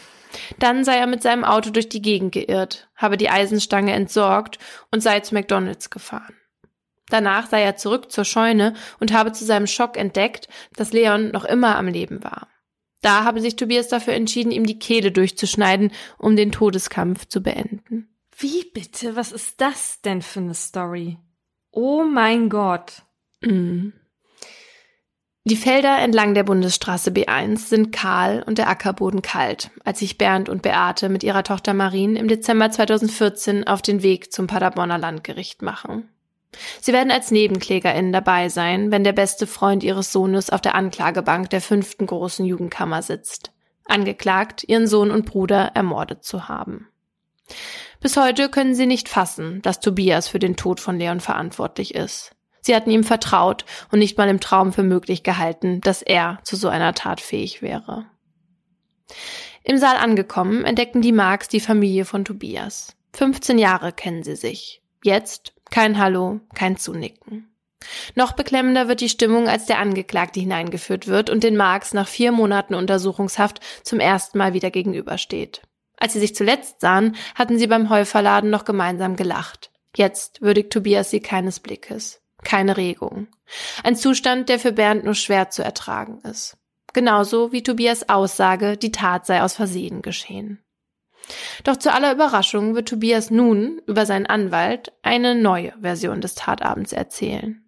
Dann sei er mit seinem Auto durch die Gegend geirrt, habe die Eisenstange entsorgt und sei zu McDonald's gefahren. Danach sei er zurück zur Scheune und habe zu seinem Schock entdeckt, dass Leon noch immer am Leben war. Da habe sich Tobias dafür entschieden, ihm die Kehle durchzuschneiden, um den Todeskampf zu beenden. Wie bitte? Was ist das denn für eine Story? Oh mein Gott. Mm. Die Felder entlang der Bundesstraße B eins sind kahl und der Ackerboden kalt, als sich Bernd und Beate mit ihrer Tochter Marien im Dezember zweitausendvierzehn auf den Weg zum Paderborner Landgericht machen. Sie werden als NebenklägerInnen dabei sein, wenn der beste Freund ihres Sohnes auf der Anklagebank der fünften großen Jugendkammer sitzt, angeklagt, ihren Sohn und Bruder ermordet zu haben. Bis heute können sie nicht fassen, dass Tobias für den Tod von Leon verantwortlich ist. Sie hatten ihm vertraut und nicht mal im Traum für möglich gehalten, dass er zu so einer Tat fähig wäre. Im Saal angekommen, entdeckten die Marks die Familie von Tobias. fünfzehn Jahre kennen sie sich. Jetzt kein Hallo, kein Zunicken. Noch beklemmender wird die Stimmung, als der Angeklagte hineingeführt wird und den Marks nach vier Monaten Untersuchungshaft zum ersten Mal wieder gegenübersteht. Als sie sich zuletzt sahen, hatten sie beim Häuferladen noch gemeinsam gelacht. Jetzt würdigt Tobias sie keines Blickes. Keine Regung. Ein Zustand, der für Bernd nur schwer zu ertragen ist. Genauso wie Tobias' Aussage, die Tat sei aus Versehen geschehen. Doch zu aller Überraschung wird Tobias nun über seinen Anwalt eine neue Version des Tatabends erzählen.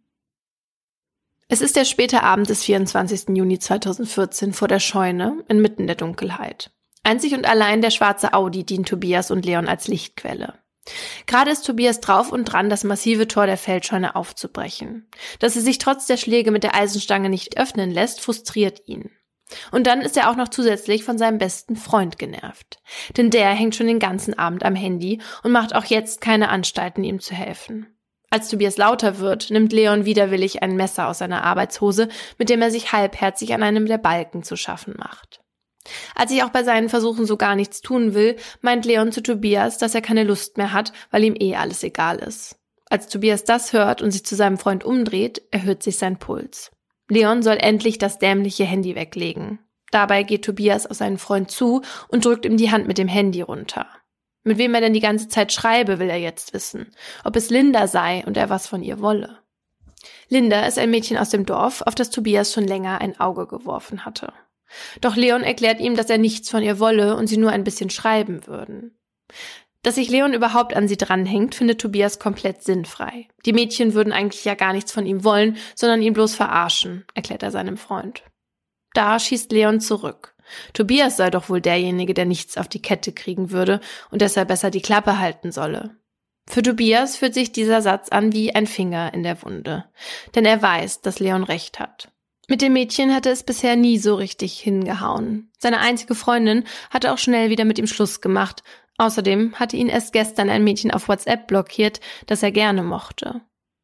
Es ist der späte Abend des vierundzwanzigsten Juni zweitausendvierzehn vor der Scheune inmitten der Dunkelheit. Einzig und allein der schwarze Audi dient Tobias und Leon als Lichtquelle. Gerade ist Tobias drauf und dran, das massive Tor der Feldscheune aufzubrechen. Dass er sich trotz der Schläge mit der Eisenstange nicht öffnen lässt, frustriert ihn. Und dann ist er auch noch zusätzlich von seinem besten Freund genervt. Denn der hängt schon den ganzen Abend am Handy und macht auch jetzt keine Anstalten, ihm zu helfen. Als Tobias lauter wird, nimmt Leon widerwillig ein Messer aus seiner Arbeitshose, mit dem er sich halbherzig an einem der Balken zu schaffen macht. Als ich auch bei seinen Versuchen so gar nichts tun will, meint Leon zu Tobias, dass er keine Lust mehr hat, weil ihm eh alles egal ist. Als Tobias das hört und sich zu seinem Freund umdreht, erhöht sich sein Puls. Leon soll endlich das dämliche Handy weglegen. Dabei geht Tobias auf seinen Freund zu und drückt ihm die Hand mit dem Handy runter. Mit wem er denn die ganze Zeit schreibe, will er jetzt wissen. Ob es Linda sei und er was von ihr wolle. Linda ist ein Mädchen aus dem Dorf, auf das Tobias schon länger ein Auge geworfen hatte. Doch Leon erklärt ihm, dass er nichts von ihr wolle und sie nur ein bisschen schreiben würden. Dass sich Leon überhaupt an sie dranhängt, findet Tobias komplett sinnfrei. Die Mädchen würden eigentlich ja gar nichts von ihm wollen, sondern ihn bloß verarschen, erklärt er seinem Freund. Da schießt Leon zurück. Tobias sei doch wohl derjenige, der nichts auf die Kette kriegen würde und deshalb besser die Klappe halten solle. Für Tobias fühlt sich dieser Satz an wie ein Finger in der Wunde, denn er weiß, dass Leon recht hat. Mit dem Mädchen hatte es bisher nie so richtig hingehauen. Seine einzige Freundin hatte auch schnell wieder mit ihm Schluss gemacht. Außerdem hatte ihn erst gestern ein Mädchen auf WhatsApp blockiert, das er gerne mochte.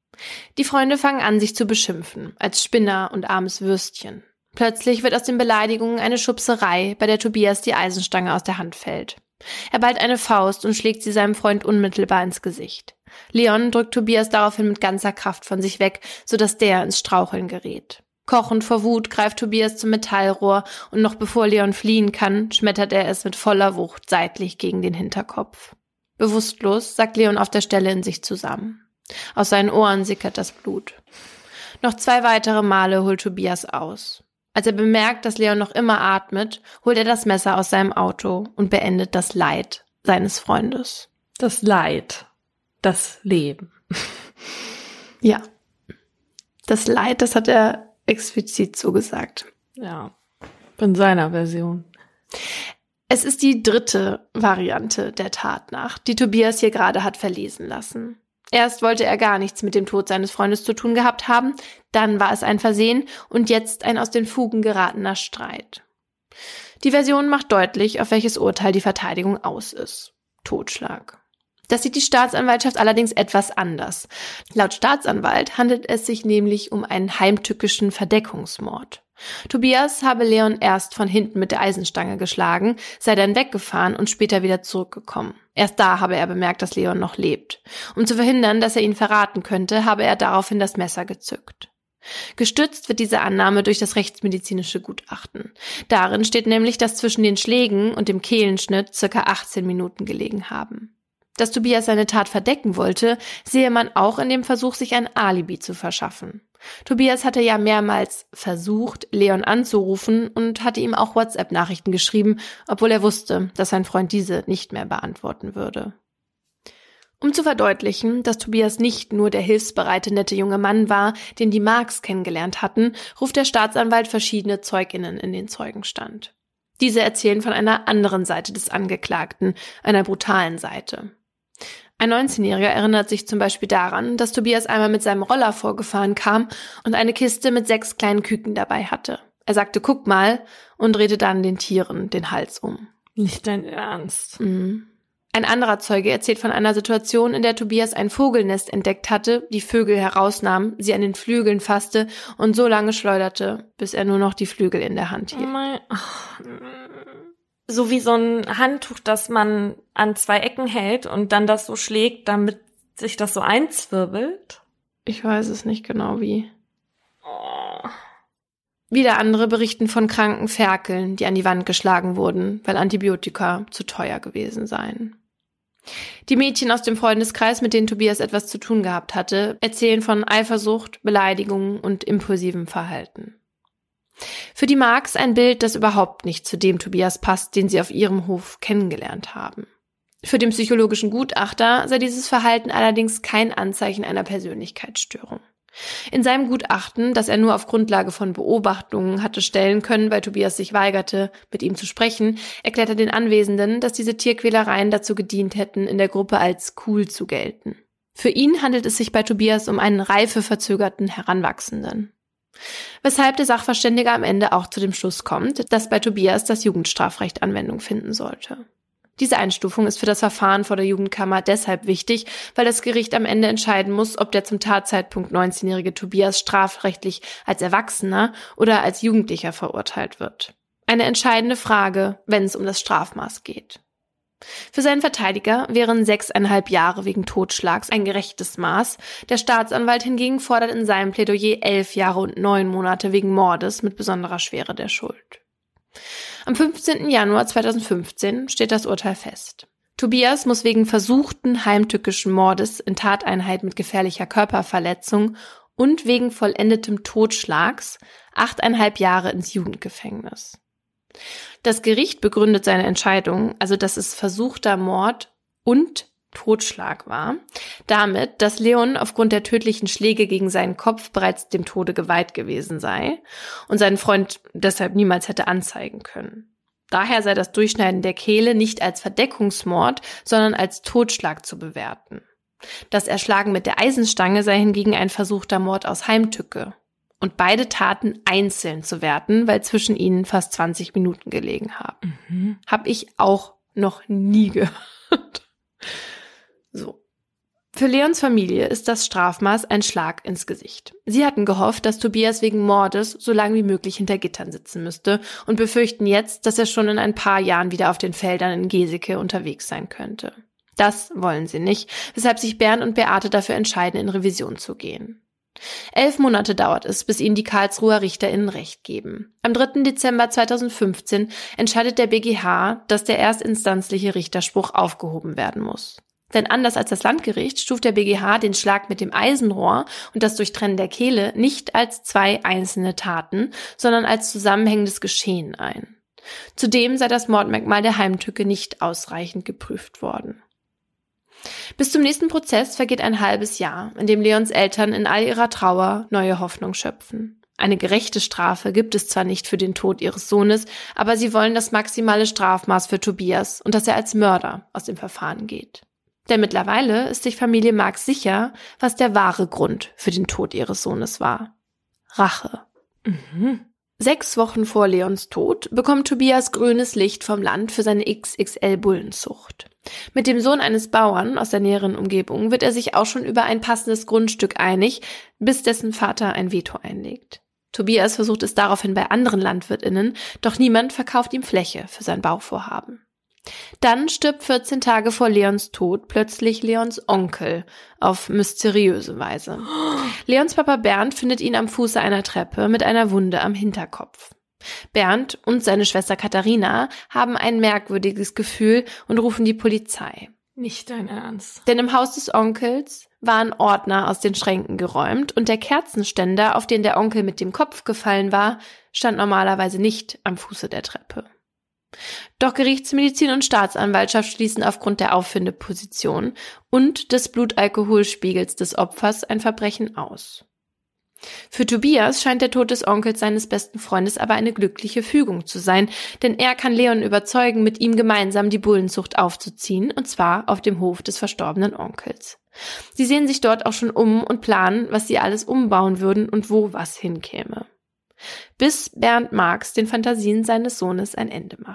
Die Freunde fangen an, sich zu beschimpfen, als Spinner und armes Würstchen. Plötzlich wird aus den Beleidigungen eine Schubserei, bei der Tobias die Eisenstange aus der Hand fällt. Er ballt eine Faust und schlägt sie seinem Freund unmittelbar ins Gesicht. Leon drückt Tobias daraufhin mit ganzer Kraft von sich weg, sodass der ins Straucheln gerät. Kochend vor Wut greift Tobias zum Metallrohr und noch bevor Leon fliehen kann, schmettert er es mit voller Wucht seitlich gegen den Hinterkopf. Bewusstlos sackt Leon auf der Stelle in sich zusammen. Aus seinen Ohren sickert das Blut. Noch zwei weitere Male holt Tobias aus. Als er bemerkt, dass Leon noch immer atmet, holt er das Messer aus seinem Auto und beendet das Leid seines Freundes. Das Leid. Das Leben. Ja. Das Leid, das hat er explizit so gesagt. Ja, in seiner Version. Es ist die dritte Variante der Tatnacht, die Tobias hier gerade hat verlesen lassen. Erst wollte er gar nichts mit dem Tod seines Freundes zu tun gehabt haben, dann war es ein Versehen und jetzt ein aus den Fugen geratener Streit. Die Version macht deutlich, auf welches Urteil die Verteidigung aus ist. Totschlag. Das sieht die Staatsanwaltschaft allerdings etwas anders. Laut Staatsanwalt handelt es sich nämlich um einen heimtückischen Verdeckungsmord. Tobias habe Leon erst von hinten mit der Eisenstange geschlagen, sei dann weggefahren und später wieder zurückgekommen. Erst da habe er bemerkt, dass Leon noch lebt. Um zu verhindern, dass er ihn verraten könnte, habe er daraufhin das Messer gezückt. Gestützt wird diese Annahme durch das rechtsmedizinische Gutachten. Darin steht nämlich, dass zwischen den Schlägen und dem Kehlenschnitt circa achtzehn Minuten gelegen haben. Dass Tobias seine Tat verdecken wollte, sehe man auch in dem Versuch, sich ein Alibi zu verschaffen. Tobias hatte ja mehrmals versucht, Leon anzurufen und hatte ihm auch WhatsApp-Nachrichten geschrieben, obwohl er wusste, dass sein Freund diese nicht mehr beantworten würde. Um zu verdeutlichen, dass Tobias nicht nur der hilfsbereite, nette junge Mann war, den die Marks kennengelernt hatten, ruft der Staatsanwalt verschiedene ZeugInnen in den Zeugenstand. Diese erzählen von einer anderen Seite des Angeklagten, einer brutalen Seite. Ein neunzehnjähriger erinnert sich zum Beispiel daran, dass Tobias einmal mit seinem Roller vorgefahren kam und eine Kiste mit sechs kleinen Küken dabei hatte. Er sagte, guck mal, und drehte dann den Tieren den Hals um. Nicht dein Ernst. Mhm. Ein anderer Zeuge erzählt von einer Situation, in der Tobias ein Vogelnest entdeckt hatte, die Vögel herausnahm, sie an den Flügeln fasste und so lange schleuderte, bis er nur noch die Flügel in der Hand hielt. Oh mein, ach, so wie so ein Handtuch, das man an zwei Ecken hält und dann das so schlägt, damit sich das so einzwirbelt. Ich weiß es nicht genau wie. Oh. Wieder andere berichten von kranken Ferkeln, die an die Wand geschlagen wurden, weil Antibiotika zu teuer gewesen seien. Die Mädchen aus dem Freundeskreis, mit denen Tobias etwas zu tun gehabt hatte, erzählen von Eifersucht, Beleidigungen und impulsivem Verhalten. Für die Marks ein Bild, das überhaupt nicht zu dem Tobias passt, den sie auf ihrem Hof kennengelernt haben. Für den psychologischen Gutachter sei dieses Verhalten allerdings kein Anzeichen einer Persönlichkeitsstörung. In seinem Gutachten, das er nur auf Grundlage von Beobachtungen hatte stellen können, weil Tobias sich weigerte, mit ihm zu sprechen, erklärt er den Anwesenden, dass diese Tierquälereien dazu gedient hätten, in der Gruppe als cool zu gelten. Für ihn handelt es sich bei Tobias um einen reifeverzögerten Heranwachsenden. Weshalb der Sachverständige am Ende auch zu dem Schluss kommt, dass bei Tobias das Jugendstrafrecht Anwendung finden sollte. Diese Einstufung ist für das Verfahren vor der Jugendkammer deshalb wichtig, weil das Gericht am Ende entscheiden muss, ob der zum Tatzeitpunkt neunzehnjährige Tobias strafrechtlich als Erwachsener oder als Jugendlicher verurteilt wird. Eine entscheidende Frage, wenn es um das Strafmaß geht. Für seinen Verteidiger wären sechseinhalb Jahre wegen Totschlags ein gerechtes Maß. Der Staatsanwalt hingegen fordert in seinem Plädoyer elf Jahre und neun Monate wegen Mordes mit besonderer Schwere der Schuld. Am fünfzehnten Januar zweitausendfünfzehn steht das Urteil fest. Tobias muss wegen versuchten heimtückischen Mordes in Tateinheit mit gefährlicher Körperverletzung und wegen vollendetem Totschlags achteinhalb Jahre ins Jugendgefängnis. Das Gericht begründet seine Entscheidung, also dass es versuchter Mord und Totschlag war, damit, dass Leon aufgrund der tödlichen Schläge gegen seinen Kopf bereits dem Tode geweiht gewesen sei und seinen Freund deshalb niemals hätte anzeigen können. Daher sei das Durchschneiden der Kehle nicht als Verdeckungsmord, sondern als Totschlag zu bewerten. Das Erschlagen mit der Eisenstange sei hingegen ein versuchter Mord aus Heimtücke und beide Taten einzeln zu werten, weil zwischen ihnen fast zwanzig Minuten gelegen haben. Mhm. Hab ich auch noch nie gehört. So. Für Leons Familie ist das Strafmaß ein Schlag ins Gesicht. Sie hatten gehofft, dass Tobias wegen Mordes so lange wie möglich hinter Gittern sitzen müsste und befürchten jetzt, dass er schon in ein paar Jahren wieder auf den Feldern in Geseke unterwegs sein könnte. Das wollen sie nicht, weshalb sich Bernd und Beate dafür entscheiden, in Revision zu gehen. Elf Monate dauert es, bis ihnen die Karlsruher RichterInnen Recht geben. Am dritten Dezember zweitausendfünfzehn entscheidet der B G H, dass der erstinstanzliche Richterspruch aufgehoben werden muss. Denn anders als das Landgericht stuft der B G H den Schlag mit dem Eisenrohr und das Durchtrennen der Kehle nicht als zwei einzelne Taten, sondern als zusammenhängendes Geschehen ein. Zudem sei das Mordmerkmal der Heimtücke nicht ausreichend geprüft worden. Bis zum nächsten Prozess vergeht ein halbes Jahr, in dem Leons Eltern in all ihrer Trauer neue Hoffnung schöpfen. Eine gerechte Strafe gibt es zwar nicht für den Tod ihres Sohnes, aber sie wollen das maximale Strafmaß für Tobias und dass er als Mörder aus dem Verfahren geht. Denn mittlerweile ist sich Familie Marx sicher, was der wahre Grund für den Tod ihres Sohnes war. Rache. Mhm. Sechs Wochen vor Leons Tod bekommt Tobias grünes Licht vom Land für seine X X L-Bullenzucht. Mit dem Sohn eines Bauern aus der näheren Umgebung wird er sich auch schon über ein passendes Grundstück einig, bis dessen Vater ein Veto einlegt. Tobias versucht es daraufhin bei anderen LandwirtInnen, doch niemand verkauft ihm Fläche für sein Bauvorhaben. Dann stirbt vierzehn Tage vor Leons Tod plötzlich Leons Onkel auf mysteriöse Weise. Leons Papa Bernd findet ihn am Fuße einer Treppe mit einer Wunde am Hinterkopf. Bernd und seine Schwester Katharina haben ein merkwürdiges Gefühl und rufen die Polizei. Nicht dein Ernst. Denn im Haus des Onkels waren Ordner aus den Schränken geräumt und der Kerzenständer, auf den der Onkel mit dem Kopf gefallen war, stand normalerweise nicht am Fuße der Treppe. Doch Gerichtsmedizin und Staatsanwaltschaft schließen aufgrund der Auffindeposition und des Blutalkoholspiegels des Opfers ein Verbrechen aus. Für Tobias scheint der Tod des Onkels seines besten Freundes aber eine glückliche Fügung zu sein, denn er kann Leon überzeugen, mit ihm gemeinsam die Bullenzucht aufzuziehen, und zwar auf dem Hof des verstorbenen Onkels. Sie sehen sich dort auch schon um und planen, was sie alles umbauen würden und wo was hinkäme. Bis Bernd Marx den Fantasien seines Sohnes ein Ende macht.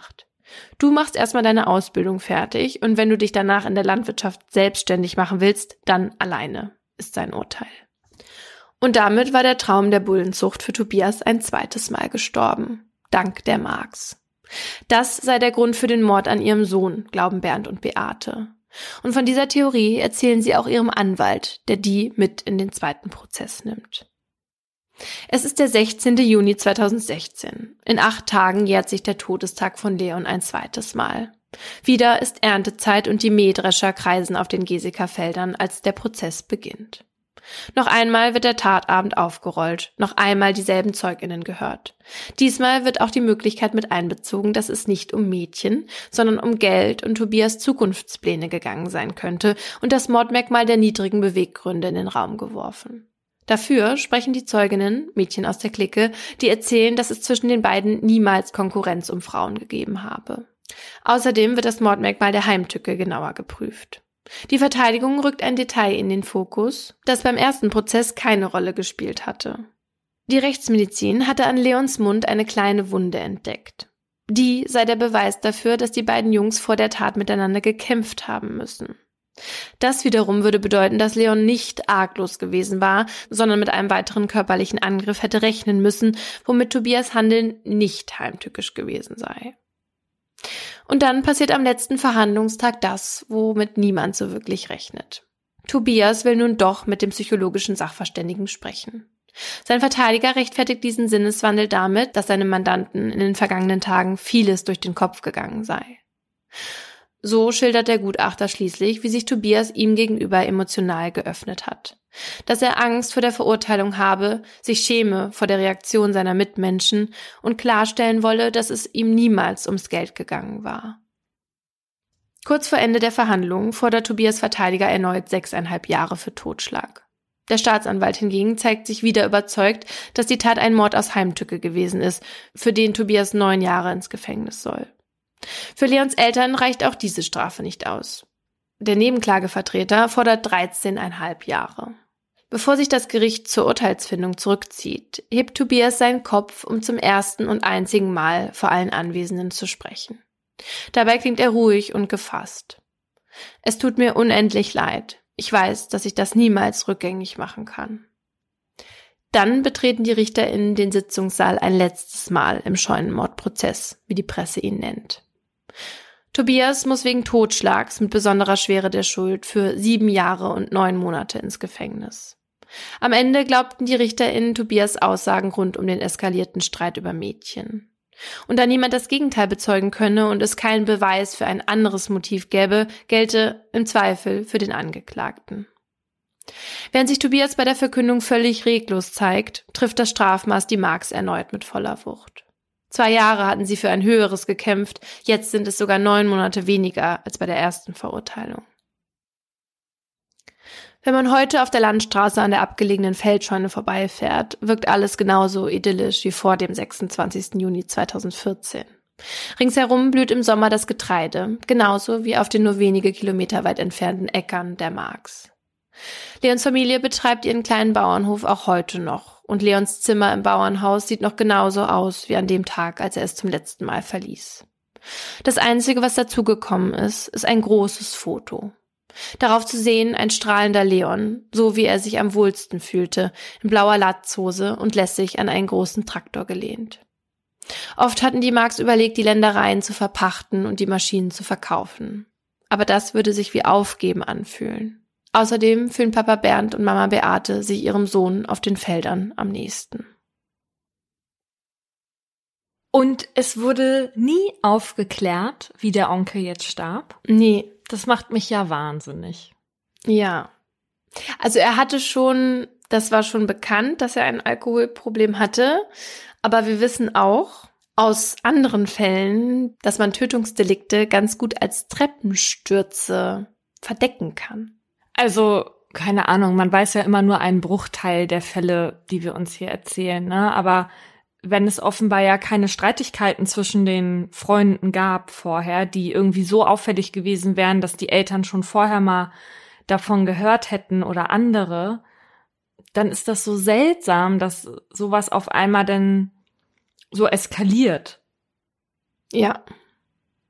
Du machst erstmal deine Ausbildung fertig und wenn du dich danach in der Landwirtschaft selbstständig machen willst, dann alleine, ist sein Urteil. Und damit war der Traum der Bullenzucht für Tobias ein zweites Mal gestorben, dank der Marks. Das sei der Grund für den Mord an ihrem Sohn, glauben Bernd und Beate. Und von dieser Theorie erzählen sie auch ihrem Anwalt, der die mit in den zweiten Prozess nimmt. Es ist der sechzehnten Juni zweitausendsechzehn. In acht Tagen jährt sich der Todestag von Leon ein zweites Mal. Wieder ist Erntezeit und die Mähdrescher kreisen auf den Geseker Feldern, als der Prozess beginnt. Noch einmal wird der Tatabend aufgerollt, noch einmal dieselben ZeugInnen gehört. Diesmal wird auch die Möglichkeit mit einbezogen, dass es nicht um Mädchen, sondern um Geld und Tobias Zukunftspläne gegangen sein könnte und das Mordmerkmal der niedrigen Beweggründe in den Raum geworfen. Dafür sprechen die Zeuginnen, Mädchen aus der Clique, die erzählen, dass es zwischen den beiden niemals Konkurrenz um Frauen gegeben habe. Außerdem wird das Mordmerkmal der Heimtücke genauer geprüft. Die Verteidigung rückt ein Detail in den Fokus, das beim ersten Prozess keine Rolle gespielt hatte. Die Rechtsmedizin hatte an Leons Mund eine kleine Wunde entdeckt. Die sei der Beweis dafür, dass die beiden Jungs vor der Tat miteinander gekämpft haben müssen. Das wiederum würde bedeuten, dass Leon nicht arglos gewesen war, sondern mit einem weiteren körperlichen Angriff hätte rechnen müssen, womit Tobias Handeln nicht heimtückisch gewesen sei. Und dann passiert am letzten Verhandlungstag das, womit niemand so wirklich rechnet. Tobias will nun doch mit dem psychologischen Sachverständigen sprechen. Sein Verteidiger rechtfertigt diesen Sinneswandel damit, dass seinem Mandanten in den vergangenen Tagen vieles durch den Kopf gegangen sei. So schildert der Gutachter schließlich, wie sich Tobias ihm gegenüber emotional geöffnet hat. Dass er Angst vor der Verurteilung habe, sich schäme vor der Reaktion seiner Mitmenschen und klarstellen wolle, dass es ihm niemals ums Geld gegangen war. Kurz vor Ende der Verhandlungen fordert Tobias Verteidiger erneut sechseinhalb Jahre für Totschlag. Der Staatsanwalt hingegen zeigt sich wieder überzeugt, dass die Tat ein Mord aus Heimtücke gewesen ist, für den Tobias neun Jahre ins Gefängnis soll. Für Leons Eltern reicht auch diese Strafe nicht aus. Der Nebenklagevertreter fordert dreizehneinhalb Jahre. Bevor sich das Gericht zur Urteilsfindung zurückzieht, hebt Tobias seinen Kopf, um zum ersten und einzigen Mal vor allen Anwesenden zu sprechen. Dabei klingt er ruhig und gefasst. Es tut mir unendlich leid. Ich weiß, dass ich das niemals rückgängig machen kann. Dann betreten die RichterInnen den Sitzungssaal ein letztes Mal im Scheunenmordprozess, wie die Presse ihn nennt. Tobias muss wegen Totschlags mit besonderer Schwere der Schuld für sieben Jahre und neun Monate ins Gefängnis. Am Ende glaubten die RichterInnen Tobias Aussagen rund um den eskalierten Streit über Mädchen. Und da niemand das Gegenteil bezeugen könne und es keinen Beweis für ein anderes Motiv gäbe, gelte im Zweifel für den Angeklagten. Während sich Tobias bei der Verkündung völlig reglos zeigt, trifft das Strafmaß die Marks erneut mit voller Wucht. Zwei Jahre hatten sie für ein höheres gekämpft, jetzt sind es sogar neun Monate weniger als bei der ersten Verurteilung. Wenn man heute auf der Landstraße an der abgelegenen Feldscheune vorbeifährt, wirkt alles genauso idyllisch wie vor dem sechsundzwanzigsten Juni zweitausendvierzehn. Ringsherum blüht im Sommer das Getreide, genauso wie auf den nur wenige Kilometer weit entfernten Äckern der Marks. Leons Familie betreibt ihren kleinen Bauernhof auch heute noch und Leons Zimmer im Bauernhaus sieht noch genauso aus wie an dem Tag, als er es zum letzten Mal verließ. Das Einzige, was dazugekommen ist, ist ein großes Foto. Darauf zu sehen ein strahlender Leon, so wie er sich am wohlsten fühlte, in blauer Latzhose und lässig an einen großen Traktor gelehnt. Oft hatten die Marks überlegt, die Ländereien zu verpachten und die Maschinen zu verkaufen. Aber das würde sich wie Aufgeben anfühlen. Außerdem fühlen Papa Bernd und Mama Beate sich ihrem Sohn auf den Feldern am nächsten. Und es wurde nie aufgeklärt, wie der Onkel jetzt starb? Nee. Das macht mich ja wahnsinnig. Ja. Also er hatte schon, das war schon bekannt, dass er ein Alkoholproblem hatte. Aber wir wissen auch aus anderen Fällen, dass man Tötungsdelikte ganz gut als Treppenstürze verdecken kann. Also, keine Ahnung, man weiß ja immer nur einen Bruchteil der Fälle, die wir uns hier erzählen, ne? Aber wenn es offenbar ja keine Streitigkeiten zwischen den Freunden gab vorher, die irgendwie so auffällig gewesen wären, dass die Eltern schon vorher mal davon gehört hätten oder andere, dann ist das so seltsam, dass sowas auf einmal dann so eskaliert. Ja.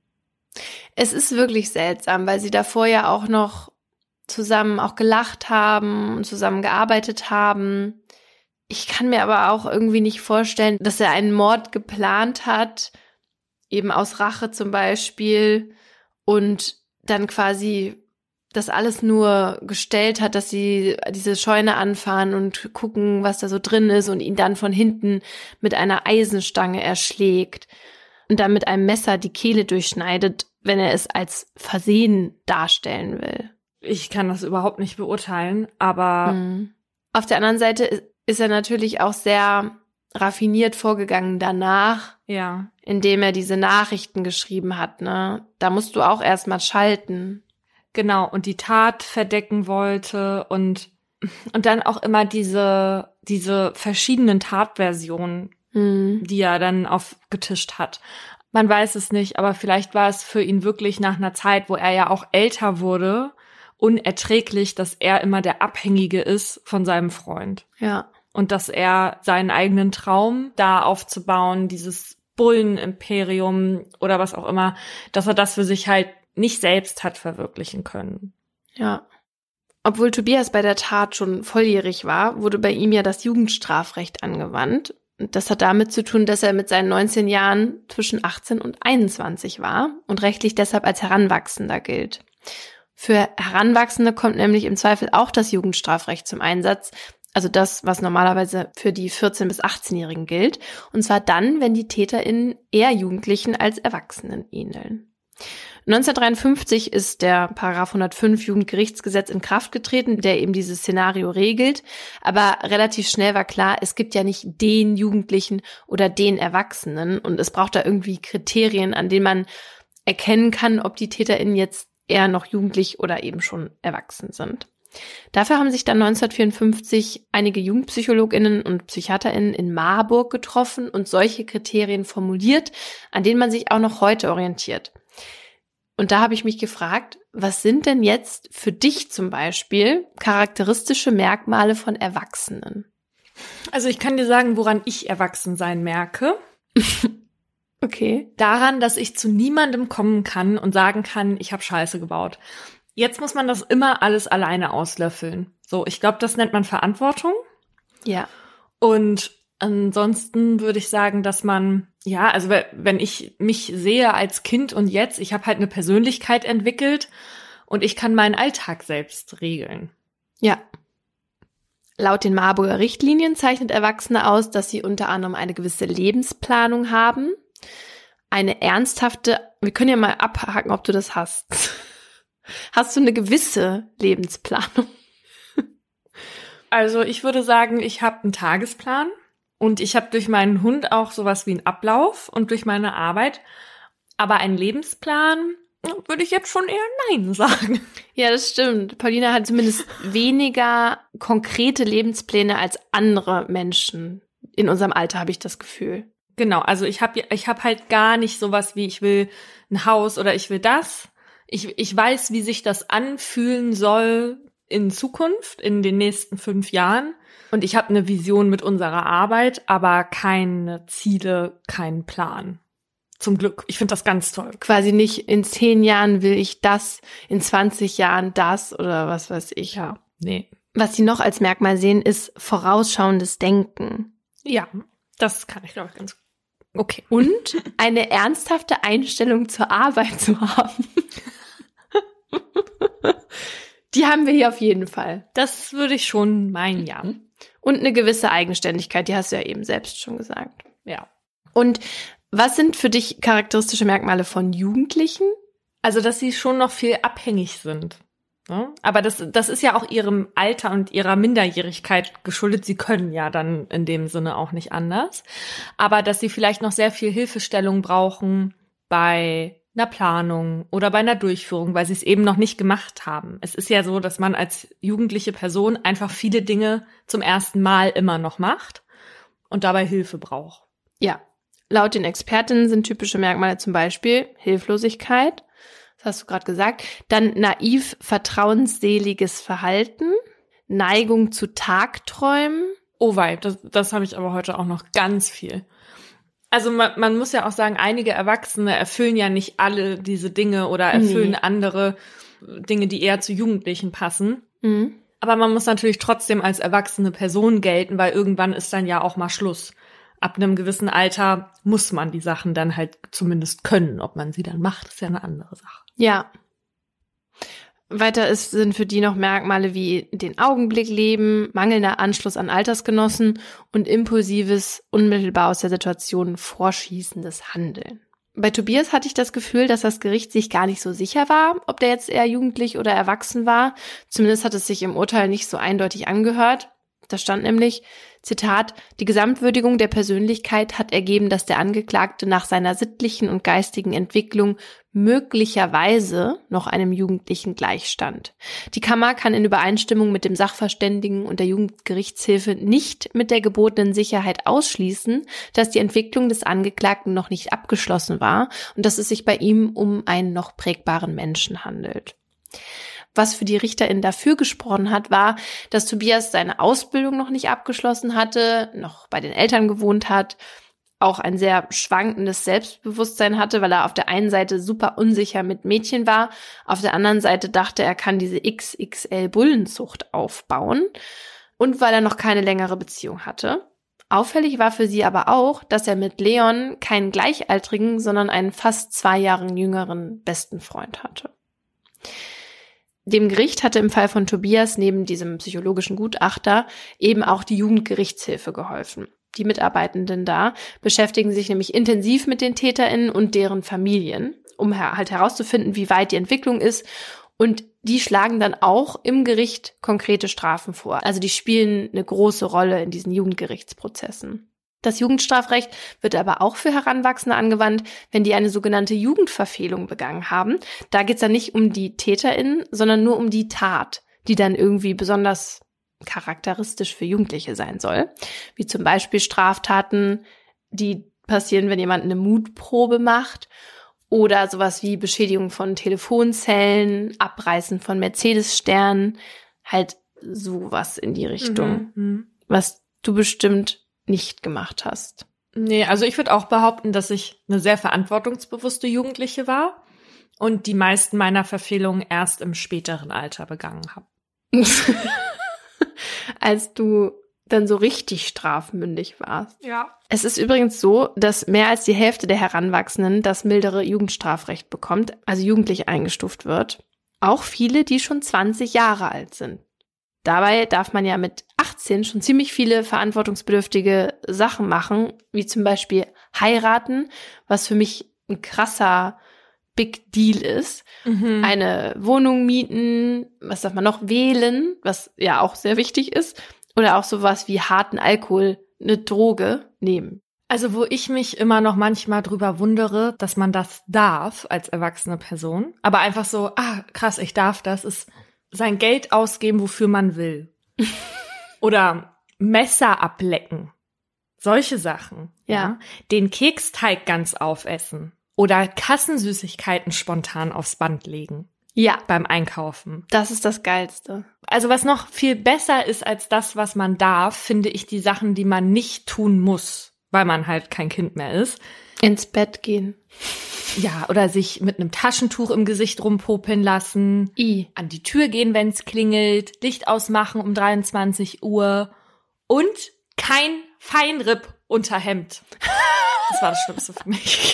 Es ist wirklich seltsam, weil sie davor ja auch noch zusammen auch gelacht haben und zusammen gearbeitet haben. Ich kann mir aber auch irgendwie nicht vorstellen, dass er einen Mord geplant hat, eben aus Rache zum Beispiel, und dann quasi das alles nur gestellt hat, dass sie diese Scheune anfahren und gucken, was da so drin ist, und ihn dann von hinten mit einer Eisenstange erschlägt und dann mit einem Messer die Kehle durchschneidet, wenn er es als Versehen darstellen will. Ich kann das überhaupt nicht beurteilen, aber Mhm. Auf der anderen Seite ist er natürlich auch sehr raffiniert vorgegangen danach, ja. indem er diese Nachrichten geschrieben hat, ne? Da musst du auch erstmal schalten. Genau, und die Tat verdecken wollte und und dann auch immer diese diese verschiedenen Tatversionen, Mhm. die er dann aufgetischt hat. Man weiß es nicht, aber vielleicht war es für ihn wirklich nach einer Zeit, wo er ja auch älter wurde, unerträglich, dass er immer der Abhängige ist von seinem Freund. Ja. Und dass er seinen eigenen Traum da aufzubauen, dieses Bullenimperium oder was auch immer, dass er das für sich halt nicht selbst hat verwirklichen können. Ja. Obwohl Tobias bei der Tat schon volljährig war, wurde bei ihm ja das Jugendstrafrecht angewandt. Und das hat damit zu tun, dass er mit seinen neunzehn Jahren zwischen achtzehn und einundzwanzig war und rechtlich deshalb als Heranwachsender gilt. Für Heranwachsende kommt nämlich im Zweifel auch das Jugendstrafrecht zum Einsatz, also das, was normalerweise für die vierzehn- bis achtzehnjährigen gilt, und zwar dann, wenn die TäterInnen eher Jugendlichen als Erwachsenen ähneln. neunzehnhundertdreiundfünfzig ist der Paragraph hundertfünf Jugendgerichtsgesetz in Kraft getreten, der eben dieses Szenario regelt, aber relativ schnell war klar, es gibt ja nicht den Jugendlichen oder den Erwachsenen, und es braucht da irgendwie Kriterien, an denen man erkennen kann, ob die TäterInnen jetzt eher noch jugendlich oder eben schon erwachsen sind. Dafür haben sich dann neunzehnhundertvierundfünfzig einige JugendpsychologInnen und PsychiaterInnen in Marburg getroffen und solche Kriterien formuliert, an denen man sich auch noch heute orientiert. Und da habe ich mich gefragt, was sind denn jetzt für dich zum Beispiel charakteristische Merkmale von Erwachsenen? Also ich kann dir sagen, woran ich Erwachsensein merke. Okay. Daran, dass ich zu niemandem kommen kann und sagen kann, ich habe Scheiße gebaut. Jetzt muss man das immer alles alleine auslöffeln. So, ich glaube, das nennt man Verantwortung. Ja. Und ansonsten würde ich sagen, dass man, ja, also wenn ich mich sehe als Kind und jetzt, ich habe halt eine Persönlichkeit entwickelt und ich kann meinen Alltag selbst regeln. Ja. Laut den Marburger Richtlinien zeichnet Erwachsene aus, dass sie unter anderem eine gewisse Lebensplanung haben, eine ernsthafte, wir können ja mal abhaken, ob du das hast. Hast du eine gewisse Lebensplanung? Also ich würde sagen, ich habe einen Tagesplan und ich habe durch meinen Hund auch sowas wie einen Ablauf und durch meine Arbeit. Aber einen Lebensplan würde ich jetzt schon eher Nein sagen. Ja, das stimmt. Paulina hat zumindest weniger konkrete Lebenspläne als andere Menschen. In unserem Alter habe ich das Gefühl. Genau, also ich habe ich hab halt gar nicht sowas wie, ich will ein Haus oder ich will das. Ich, ich weiß, wie sich das anfühlen soll in Zukunft, in den nächsten fünf Jahren. Und ich habe eine Vision mit unserer Arbeit, aber keine Ziele, keinen Plan. Zum Glück. Ich finde das ganz toll. Quasi nicht, in zehn Jahren will ich das, in zwanzig Jahren das oder was weiß ich. Ja, nee. Was sie noch als Merkmal sehen, ist vorausschauendes Denken. Ja, das kann ich, glaube ich, ganz gut. Okay. Und eine ernsthafte Einstellung zur Arbeit zu haben. Die haben wir hier auf jeden Fall. Das würde ich schon meinen, ja. Und eine gewisse Eigenständigkeit, die hast du ja eben selbst schon gesagt. Ja. Und was sind für dich charakteristische Merkmale von Jugendlichen? Also, dass sie schon noch viel abhängig sind. Ne? Aber das, das ist ja auch ihrem Alter und ihrer Minderjährigkeit geschuldet. Sie können ja dann in dem Sinne auch nicht anders. Aber dass sie vielleicht noch sehr viel Hilfestellung brauchen bei einer Planung oder bei einer Durchführung, weil sie es eben noch nicht gemacht haben. Es ist ja so, dass man als jugendliche Person einfach viele Dinge zum ersten Mal immer noch macht und dabei Hilfe braucht. Ja, laut den Expertinnen sind typische Merkmale zum Beispiel Hilflosigkeit, das hast du gerade gesagt, dann naiv vertrauensseliges Verhalten, Neigung zu Tagträumen. Oh wei, das, das habe ich aber heute auch noch ganz viel. Also man, man muss ja auch sagen, einige Erwachsene erfüllen ja nicht alle diese Dinge oder erfüllen nee. andere Dinge, die eher zu Jugendlichen passen. Mhm. Aber man muss natürlich trotzdem als erwachsene Person gelten, weil irgendwann ist dann ja auch mal Schluss. Ab einem gewissen Alter muss man die Sachen dann halt zumindest können. Ob man sie dann macht, ist ja eine andere Sache. Ja. Weiter ist, sind für die noch Merkmale wie den Augenblick leben, mangelnder Anschluss an Altersgenossen und impulsives, unmittelbar aus der Situation vorschießendes Handeln. Bei Tobias hatte ich das Gefühl, dass das Gericht sich gar nicht so sicher war, ob der jetzt eher jugendlich oder erwachsen war. Zumindest hat es sich im Urteil nicht so eindeutig angehört. Da stand nämlich, Zitat, die Gesamtwürdigung der Persönlichkeit hat ergeben, dass der Angeklagte nach seiner sittlichen und geistigen Entwicklung möglicherweise noch einem Jugendlichen gleichstand. Die Kammer kann in Übereinstimmung mit dem Sachverständigen und der Jugendgerichtshilfe nicht mit der gebotenen Sicherheit ausschließen, dass die Entwicklung des Angeklagten noch nicht abgeschlossen war und dass es sich bei ihm um einen noch prägbaren Menschen handelt. Was für die RichterInnen dafür gesprochen hat, war, dass Tobias seine Ausbildung noch nicht abgeschlossen hatte, noch bei den Eltern gewohnt hat, auch ein sehr schwankendes Selbstbewusstsein hatte, weil er auf der einen Seite super unsicher mit Mädchen war, auf der anderen Seite dachte, er kann diese X X L-Bullenzucht aufbauen und weil er noch keine längere Beziehung hatte. Auffällig war für sie aber auch, dass er mit Leon keinen gleichaltrigen, sondern einen fast zwei Jahre jüngeren besten Freund hatte. Dem Gericht hatte im Fall von Tobias neben diesem psychologischen Gutachter eben auch die Jugendgerichtshilfe geholfen. Die Mitarbeitenden da beschäftigen sich nämlich intensiv mit den TäterInnen und deren Familien, um halt herauszufinden, wie weit die Entwicklung ist. Und die schlagen dann auch im Gericht konkrete Strafen vor. Also die spielen eine große Rolle in diesen Jugendgerichtsprozessen. Das Jugendstrafrecht wird aber auch für Heranwachsende angewandt, wenn die eine sogenannte Jugendverfehlung begangen haben. Da geht's dann nicht um die TäterInnen, sondern nur um die Tat, die dann irgendwie besonders charakteristisch für Jugendliche sein soll. Wie zum Beispiel Straftaten, die passieren, wenn jemand eine Mutprobe macht oder sowas wie Beschädigung von Telefonzellen, Abreißen von Mercedes-Sternen, halt sowas in die Richtung, mhm. was du bestimmt nicht gemacht hast. Nee, also ich würde auch behaupten, dass ich eine sehr verantwortungsbewusste Jugendliche war und die meisten meiner Verfehlungen erst im späteren Alter begangen habe. Als du dann so richtig strafmündig warst. Ja. Es ist übrigens so, dass mehr als die Hälfte der Heranwachsenden das mildere Jugendstrafrecht bekommt, also jugendlich eingestuft wird. Auch viele, die schon zwanzig Jahre alt sind. Dabei darf man ja mit achtzehn schon ziemlich viele verantwortungsbedürftige Sachen machen, wie zum Beispiel heiraten, was für mich ein krasser Big Deal ist. Mhm. Eine Wohnung mieten, was darf man noch, wählen, was ja auch sehr wichtig ist. Oder auch sowas wie harten Alkohol, eine Droge nehmen. Also wo ich mich immer noch manchmal drüber wundere, dass man das darf als erwachsene Person, aber einfach so, ah krass, ich darf das, ist sein Geld ausgeben, wofür man will. Oder Messer ablecken. Solche Sachen. Ja. ja. Den Keksteig ganz aufessen. Oder Kassensüßigkeiten spontan aufs Band legen. Ja. Beim Einkaufen. Das ist das Geilste. Also was noch viel besser ist als das, was man darf, finde ich die Sachen, die man nicht tun muss, weil man halt kein Kind mehr ist. Ins Bett gehen. Ja, oder sich mit einem Taschentuch im Gesicht rumpopeln lassen. I. An die Tür gehen, wenn's klingelt. Licht ausmachen um dreiundzwanzig Uhr. Und kein Feinripp-Unterhemd. Das war das Schlimmste für mich.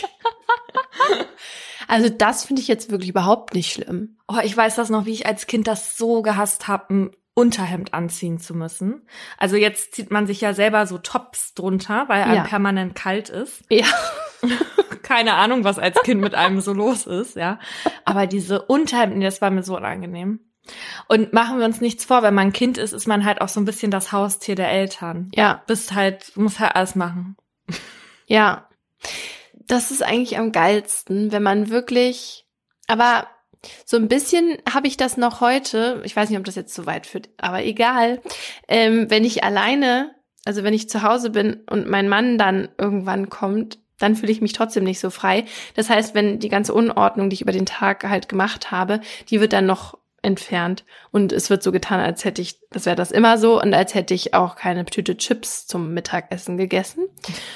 Also das finde ich jetzt wirklich überhaupt nicht schlimm. Oh, ich weiß das noch, wie ich als Kind das so gehasst habe, ein Unterhemd anziehen zu müssen. Also jetzt zieht man sich ja selber so Tops drunter, weil einem ja. permanent kalt ist. Ja. Keine Ahnung, was als Kind mit einem so los ist, ja. Aber diese Unterhemden, das war mir so unangenehm. Und machen wir uns nichts vor, wenn man ein Kind ist, ist man halt auch so ein bisschen das Haustier der Eltern. Ja. Bist halt, muss halt alles machen. Ja. Das ist eigentlich am geilsten, wenn man wirklich, aber so ein bisschen habe ich das noch heute, ich weiß nicht, ob das jetzt so weit führt, aber egal, ähm, wenn ich alleine, also wenn ich zu Hause bin und mein Mann dann irgendwann kommt, dann fühle ich mich trotzdem nicht so frei. Das heißt, wenn die ganze Unordnung, die ich über den Tag halt gemacht habe, die wird dann noch entfernt und es wird so getan, als hätte ich, das wäre das immer so und als hätte ich auch keine Tüte Chips zum Mittagessen gegessen.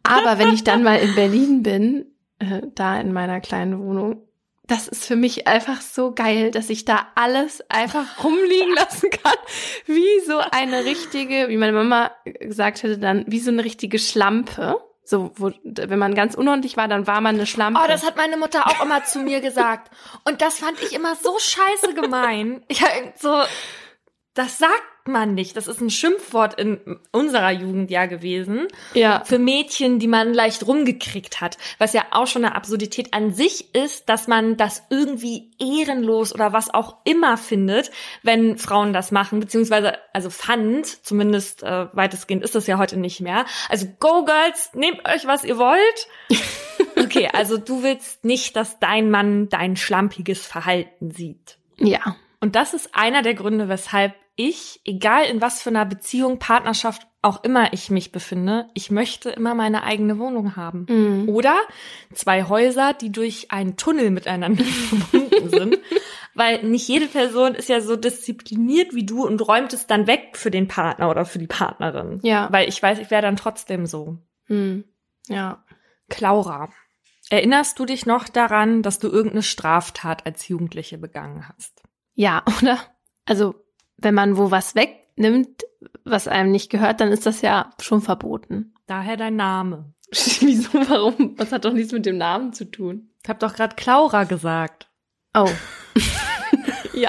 Aber wenn ich dann mal in Berlin bin, äh, da in meiner kleinen Wohnung, das ist für mich einfach so geil, dass ich da alles einfach rumliegen lassen kann. Wie so eine richtige, wie meine Mama gesagt hätte, dann wie so eine richtige Schlampe. So, wo, wenn man ganz unordentlich war, dann war man eine Schlampe. Oh, das hat meine Mutter auch immer zu mir gesagt. Und das fand ich immer so scheiße gemein. Ich so, das sagt man nicht. Das ist ein Schimpfwort in unserer Jugend ja gewesen. Ja. Für Mädchen, die man leicht rumgekriegt hat. Was ja auch schon eine Absurdität an sich ist, dass man das irgendwie ehrenlos oder was auch immer findet, wenn Frauen das machen. Beziehungsweise, also fand, zumindest äh, weitestgehend ist das ja heute nicht mehr. Also go Girls, nehmt euch, was ihr wollt. Okay, also du willst nicht, dass dein Mann dein schlampiges Verhalten sieht. Ja. Und das ist einer der Gründe, weshalb ich, egal in was für einer Beziehung, Partnerschaft auch immer ich mich befinde, ich möchte immer meine eigene Wohnung haben. Mhm. Oder zwei Häuser, die durch einen Tunnel miteinander verbunden sind. Weil nicht jede Person ist ja so diszipliniert wie du und räumt es dann weg für den Partner oder für die Partnerin. Ja. Weil ich weiß, ich wäre dann trotzdem so. Mhm. Ja. Claura, erinnerst du dich noch daran, dass du irgendeine Straftat als Jugendliche begangen hast? Ja, oder? Also, wenn man wo was wegnimmt, was einem nicht gehört, dann ist das ja schon verboten. Daher dein Name. Wieso, warum? Was hat doch nichts mit dem Namen zu tun? Ich hab doch gerade Claura gesagt. Oh. Ja.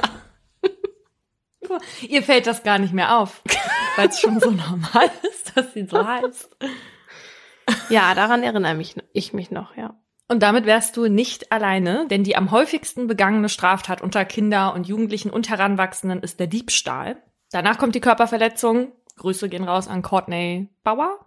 Ihr fällt das gar nicht mehr auf, weil es schon so normal ist, dass sie so heißt. Ja, daran erinnere mich, ich mich noch, ja. Und damit wärst du nicht alleine, denn die am häufigsten begangene Straftat unter Kinder und Jugendlichen und Heranwachsenden ist der Diebstahl. Danach kommt die Körperverletzung. Grüße gehen raus an Courtney Bauer.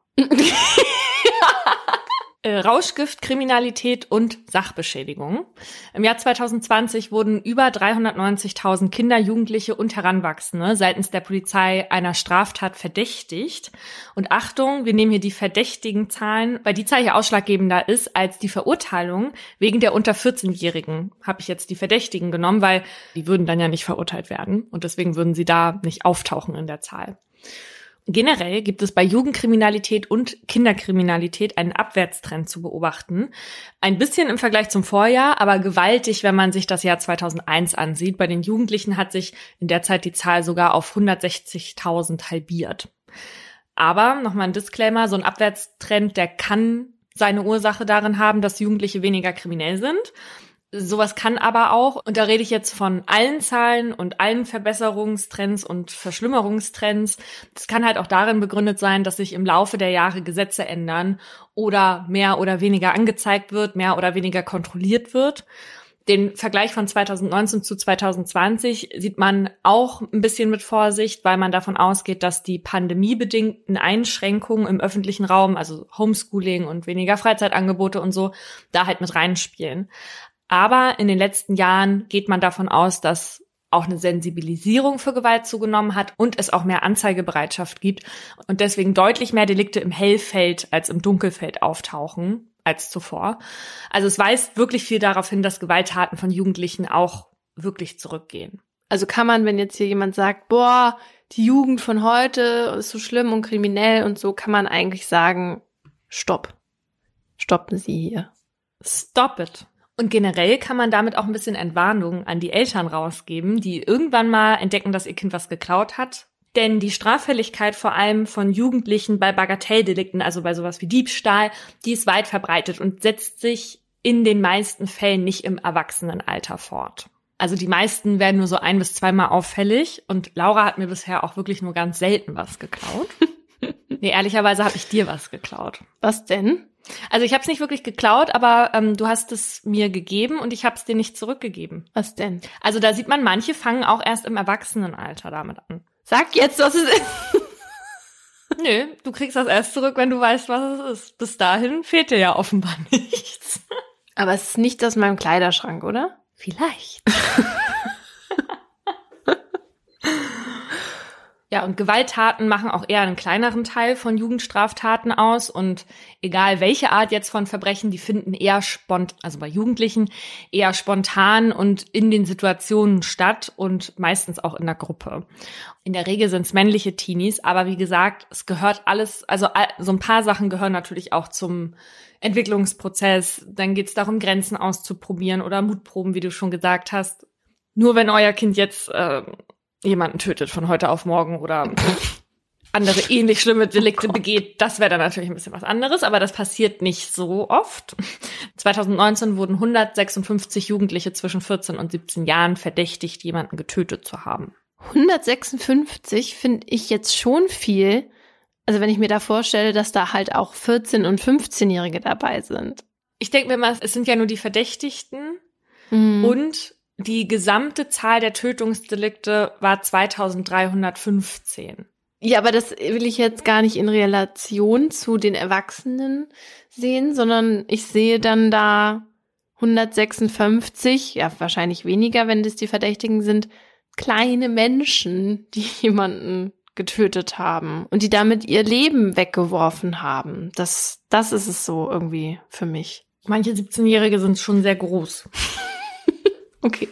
äh, Rauschgift, Kriminalität und Sachbeschädigung. Im Jahr zwanzig zwanzig wurden über dreihundertneunzigtausend Kinder, Jugendliche und Heranwachsende seitens der Polizei einer Straftat verdächtigt. Und Achtung, wir nehmen hier die verdächtigen Zahlen, weil die Zahl hier ausschlaggebender ist als die Verurteilung wegen der unter vierzehnjährigen. Habe ich jetzt die Verdächtigen genommen, weil die würden dann ja nicht verurteilt werden. Und deswegen würden sie da nicht auftauchen in der Zahl. Generell gibt es bei Jugendkriminalität und Kinderkriminalität einen Abwärtstrend zu beobachten. Ein bisschen im Vergleich zum Vorjahr, aber gewaltig, wenn man sich das Jahr zweitausendeins ansieht. Bei den Jugendlichen hat sich in der Zeit die Zahl sogar auf hundertsechzigtausend halbiert. Aber, nochmal ein Disclaimer, so ein Abwärtstrend, der kann seine Ursache darin haben, dass Jugendliche weniger kriminell sind. Sowas kann aber auch, und da rede ich jetzt von allen Zahlen und allen Verbesserungstrends und Verschlimmerungstrends, das kann halt auch darin begründet sein, dass sich im Laufe der Jahre Gesetze ändern oder mehr oder weniger angezeigt wird, mehr oder weniger kontrolliert wird. Den Vergleich von zweitausendneunzehn zu zweitausendzwanzig sieht man auch ein bisschen mit Vorsicht, weil man davon ausgeht, dass die pandemiebedingten Einschränkungen im öffentlichen Raum, also Homeschooling und weniger Freizeitangebote und so, da halt mit reinspielen. Aber in den letzten Jahren geht man davon aus, dass auch eine Sensibilisierung für Gewalt zugenommen hat und es auch mehr Anzeigebereitschaft gibt und deswegen deutlich mehr Delikte im Hellfeld als im Dunkelfeld auftauchen als zuvor. Also es weist wirklich viel darauf hin, dass Gewalttaten von Jugendlichen auch wirklich zurückgehen. Also kann man, wenn jetzt hier jemand sagt, boah, die Jugend von heute ist so schlimm und kriminell und so, kann man eigentlich sagen, stopp. Stoppen Sie hier. Stop it. Und generell kann man damit auch ein bisschen Entwarnung an die Eltern rausgeben, die irgendwann mal entdecken, dass ihr Kind was geklaut hat. Denn die Straffälligkeit vor allem von Jugendlichen bei Bagatelldelikten, also bei sowas wie Diebstahl, die ist weit verbreitet und setzt sich in den meisten Fällen nicht im Erwachsenenalter fort. Also die meisten werden nur so ein- bis zweimal auffällig und Laura hat mir bisher auch wirklich nur ganz selten was geklaut. Nee, ehrlicherweise habe ich dir was geklaut. Was denn? Also ich habe es nicht wirklich geklaut, aber ähm, du hast es mir gegeben und ich habe es dir nicht zurückgegeben. Was denn? Also da sieht man, manche fangen auch erst im Erwachsenenalter damit an. Sag jetzt, was es ist. Nö, du kriegst das erst zurück, wenn du weißt, was es ist. Bis dahin fehlt dir ja offenbar nichts. Aber es ist nicht aus meinem Kleiderschrank, oder? Vielleicht. Ja, und Gewalttaten machen auch eher einen kleineren Teil von Jugendstraftaten aus. Und egal welche Art jetzt von Verbrechen, die finden eher spontan, also bei Jugendlichen, eher spontan und in den Situationen statt und meistens auch in der Gruppe. In der Regel sind es männliche Teenies, aber wie gesagt, es gehört alles, also so ein paar Sachen gehören natürlich auch zum Entwicklungsprozess. Dann geht es darum, Grenzen auszuprobieren oder Mutproben, wie du schon gesagt hast. Nur wenn euer Kind jetzt äh, jemanden tötet von heute auf morgen oder andere ähnlich schlimme Delikte begeht, das wäre dann natürlich ein bisschen was anderes, aber das passiert nicht so oft. zwanzig neunzehn wurden hundertsechsundfünfzig Jugendliche zwischen vierzehn und siebzehn Jahren verdächtigt, jemanden getötet zu haben. hundertsechsundfünfzig finde ich jetzt schon viel. Also wenn ich mir da vorstelle, dass da halt auch vierzehn- und fünfzehnjährige dabei sind. Ich denke mir mal, es sind ja nur die Verdächtigten Mhm. und die gesamte Zahl der Tötungsdelikte war zweitausenddreihundertfünfzehn. Ja, aber das will ich jetzt gar nicht in Relation zu den Erwachsenen sehen, sondern ich sehe dann da hundertsechsundfünfzig, ja wahrscheinlich weniger, wenn das die Verdächtigen sind, kleine Menschen, die jemanden getötet haben und die damit ihr Leben weggeworfen haben. Das, das ist es so irgendwie für mich. Manche siebzehnjährige sind schon sehr groß. Okay.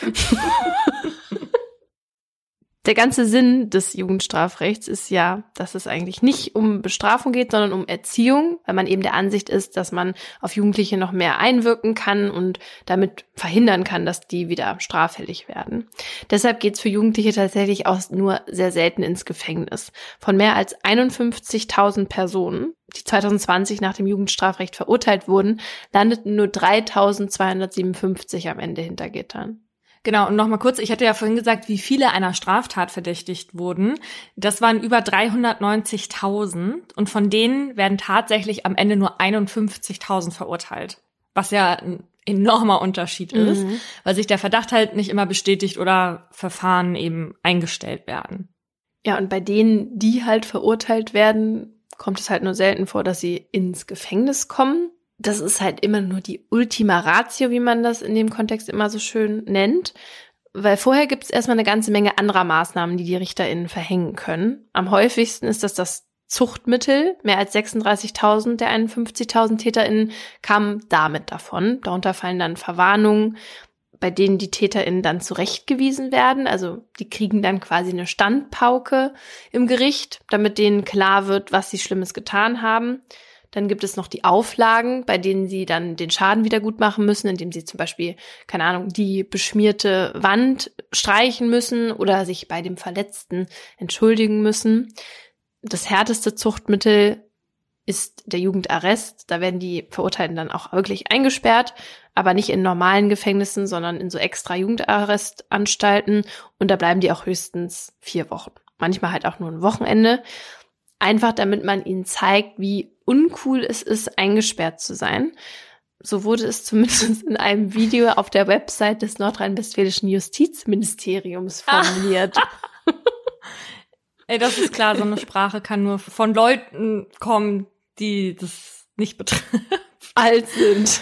Der ganze Sinn des Jugendstrafrechts ist ja, dass es eigentlich nicht um Bestrafung geht, sondern um Erziehung, weil man eben der Ansicht ist, dass man auf Jugendliche noch mehr einwirken kann und damit verhindern kann, dass die wieder straffällig werden. Deshalb geht es für Jugendliche tatsächlich auch nur sehr selten ins Gefängnis. Von mehr als einundfünfzigtausend Personen, die zwanzig zwanzig nach dem Jugendstrafrecht verurteilt wurden, landeten nur dreitausendzweihundertsiebenundfünfzig am Ende hinter Gittern. Genau, und nochmal kurz, ich hatte ja vorhin gesagt, wie viele einer Straftat verdächtigt wurden. Das waren über dreihundertneunzigtausend und von denen werden tatsächlich am Ende nur einundfünfzigtausend verurteilt. Was ja ein enormer Unterschied ist, Mhm. weil sich der Verdacht halt nicht immer bestätigt oder Verfahren eben eingestellt werden. Ja, und bei denen, die halt verurteilt werden, kommt es halt nur selten vor, dass sie ins Gefängnis kommen. Das ist halt immer nur die Ultima Ratio, wie man das in dem Kontext immer so schön nennt. Weil vorher gibt es erstmal eine ganze Menge anderer Maßnahmen, die die RichterInnen verhängen können. Am häufigsten ist das das Zuchtmittel. Mehr als sechsunddreißigtausend der einundfünfzigtausend TäterInnen kamen damit davon. Darunter fallen dann Verwarnungen, bei denen die TäterInnen dann zurechtgewiesen werden. Also die kriegen dann quasi eine Standpauke im Gericht, damit denen klar wird, was sie Schlimmes getan haben. Dann gibt es noch die Auflagen, bei denen sie dann den Schaden wieder gut machen müssen, indem sie zum Beispiel, keine Ahnung, die beschmierte Wand streichen müssen oder sich bei dem Verletzten entschuldigen müssen. Das härteste Zuchtmittel ist der Jugendarrest. Da werden die Verurteilten dann auch wirklich eingesperrt, aber nicht in normalen Gefängnissen, sondern in so extra Jugendarrestanstalten. Und da bleiben die auch höchstens vier Wochen. Manchmal halt auch nur ein Wochenende. Einfach damit man ihnen zeigt, wie uncool es ist, eingesperrt zu sein. So wurde es zumindest in einem Video auf der Website des nordrhein-westfälischen Justizministeriums formuliert. Ey, das ist klar, so eine Sprache kann nur von Leuten kommen, die das nicht betrifft. Alt sind.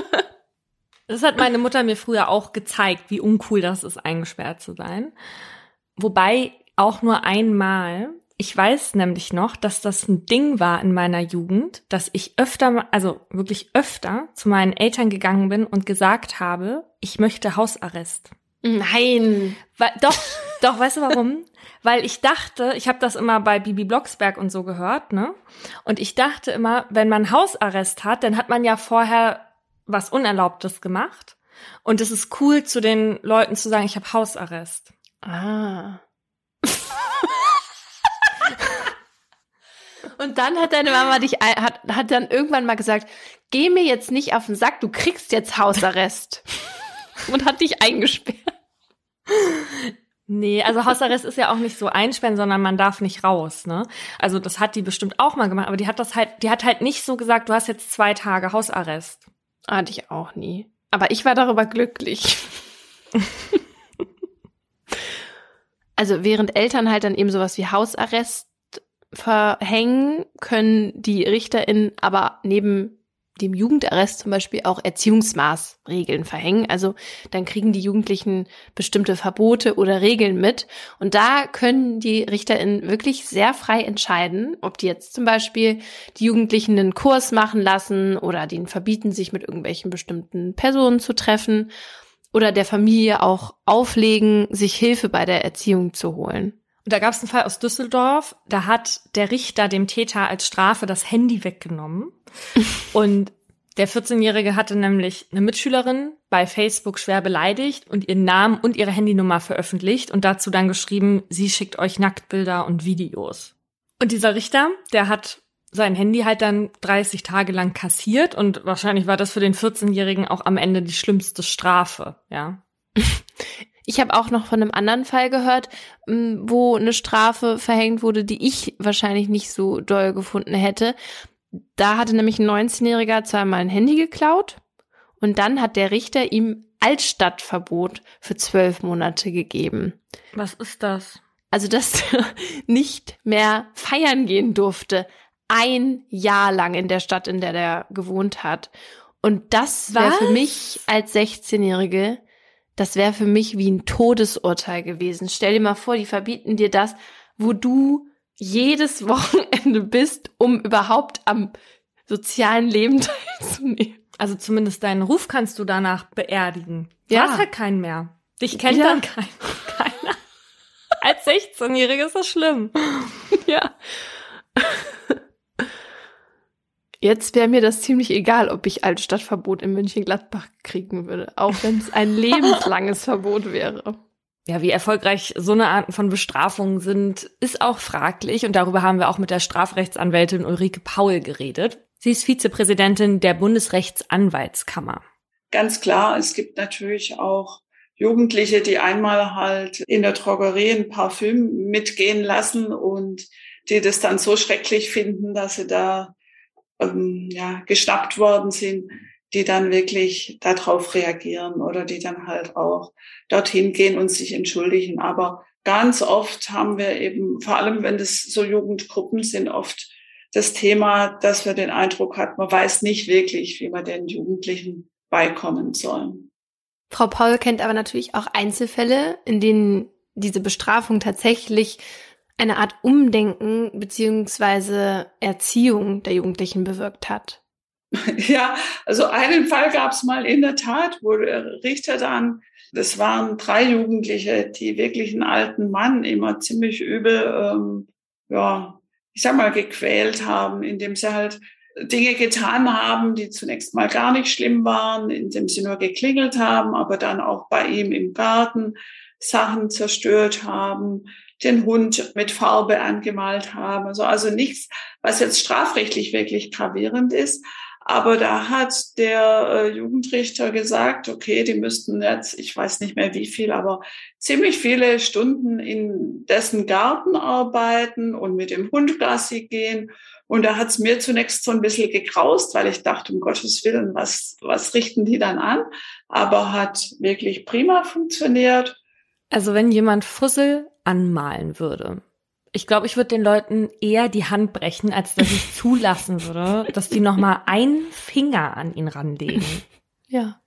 Das hat meine Mutter mir früher auch gezeigt, wie uncool das ist, eingesperrt zu sein. Wobei auch nur einmal. Ich weiß nämlich noch, dass das ein Ding war in meiner Jugend, dass ich öfter, also wirklich öfter zu meinen Eltern gegangen bin und gesagt habe, ich möchte Hausarrest. Nein. Weil, doch, doch, weißt du warum? Weil ich dachte, ich habe das immer bei Bibi Blocksberg und so gehört, ne? Und ich dachte immer, wenn man Hausarrest hat, dann hat man ja vorher was Unerlaubtes gemacht. Und es ist cool, zu den Leuten zu sagen, ich habe Hausarrest. Ah. Und dann hat deine Mama dich, hat, hat dann irgendwann mal gesagt, geh mir jetzt nicht auf den Sack, du kriegst jetzt Hausarrest. Und hat dich eingesperrt. Nee, also Hausarrest ist ja auch nicht so einsperren, sondern man darf nicht raus, ne? Also das hat die bestimmt auch mal gemacht, aber die hat das halt, die hat halt nicht so gesagt, du hast jetzt zwei Tage Hausarrest. Hatte ich auch nie. Aber ich war darüber glücklich. Also während Eltern halt dann eben sowas wie Hausarrest verhängen, können die RichterInnen aber neben dem Jugendarrest zum Beispiel auch Erziehungsmaßregeln verhängen. Also dann kriegen die Jugendlichen bestimmte Verbote oder Regeln mit. Und da können die RichterInnen wirklich sehr frei entscheiden, ob die jetzt zum Beispiel die Jugendlichen einen Kurs machen lassen oder denen verbieten, sich mit irgendwelchen bestimmten Personen zu treffen oder der Familie auch auflegen, sich Hilfe bei der Erziehung zu holen. Da gab es einen Fall aus Düsseldorf, da hat der Richter dem Täter als Strafe das Handy weggenommen. Und der vierzehnjährige hatte nämlich eine Mitschülerin bei Facebook schwer beleidigt und ihren Namen und ihre Handynummer veröffentlicht und dazu dann geschrieben, sie schickt euch Nacktbilder und Videos. Und dieser Richter, der hat sein Handy halt dann dreißig Tage lang kassiert und wahrscheinlich war das für den vierzehnjährigen auch am Ende die schlimmste Strafe, ja. Ich habe auch noch von einem anderen Fall gehört, wo eine Strafe verhängt wurde, die ich wahrscheinlich nicht so doll gefunden hätte. Da hatte nämlich ein neunzehnjähriger zweimal ein Handy geklaut und dann hat der Richter ihm Altstadtverbot für zwölf Monate gegeben. Was ist das? Also, dass er nicht mehr feiern gehen durfte. Ein Jahr lang in der Stadt, in der der gewohnt hat. Und das wäre für mich als sechzehnjährige Das wäre für mich wie ein Todesurteil gewesen. Stell dir mal vor, die verbieten dir das, wo du jedes Wochenende bist, um überhaupt am sozialen Leben teilzunehmen. Also zumindest deinen Ruf kannst du danach beerdigen. Du Ja. hast halt keinen mehr. Dich kennt Ja. dann kein, keiner. Als sechzehnjährige ist das schlimm. Ja. Jetzt wäre mir das ziemlich egal, ob ich Altstadtverbot in Mönchengladbach kriegen würde, auch wenn es ein lebenslanges Verbot wäre. Ja, wie erfolgreich so eine Arten von Bestrafungen sind, ist auch fraglich. Und darüber haben wir auch mit der Strafrechtsanwältin Ulrike Paul geredet. Sie ist Vizepräsidentin der Bundesrechtsanwaltskammer. Ganz klar, es gibt natürlich auch Jugendliche, die einmal halt in der Drogerie ein Parfüm mitgehen lassen und die das dann so schrecklich finden, dass sie da ähm, ja, geschnappt worden sind, die dann wirklich darauf reagieren oder die dann halt auch dorthin gehen und sich entschuldigen. Aber ganz oft haben wir eben, vor allem wenn das so Jugendgruppen sind, oft das Thema, dass wir den Eindruck hat, man weiß nicht wirklich, wie man den Jugendlichen beikommen soll. Frau Paul kennt aber natürlich auch Einzelfälle, in denen diese Bestrafung tatsächlich eine Art Umdenken beziehungsweise Erziehung der Jugendlichen bewirkt hat. Ja, also einen Fall gab es mal in der Tat, wo der Richter dann, das waren drei Jugendliche, die wirklich einen alten Mann immer ziemlich übel, ähm, ja, ich sag mal, gequält haben, indem sie halt Dinge getan haben, die zunächst mal gar nicht schlimm waren, indem sie nur geklingelt haben, aber dann auch bei ihm im Garten Sachen zerstört haben, den Hund mit Farbe angemalt haben. Also, also nichts, was jetzt strafrechtlich wirklich gravierend ist. Aber da hat der äh, Jugendrichter gesagt, okay, die müssten jetzt, ich weiß nicht mehr wie viel, aber ziemlich viele Stunden in dessen Garten arbeiten und mit dem Hund Gassi gehen. Und da hat's mir zunächst so ein bisschen gegraust, weil ich dachte, um Gottes Willen, was, was richten die dann an? Aber hat wirklich prima funktioniert. Also wenn jemand Fussel anmalen würde, ich glaube, ich würde den Leuten eher die Hand brechen, als dass ich zulassen würde, dass die noch mal einen Finger an ihn ranlegen. Ja.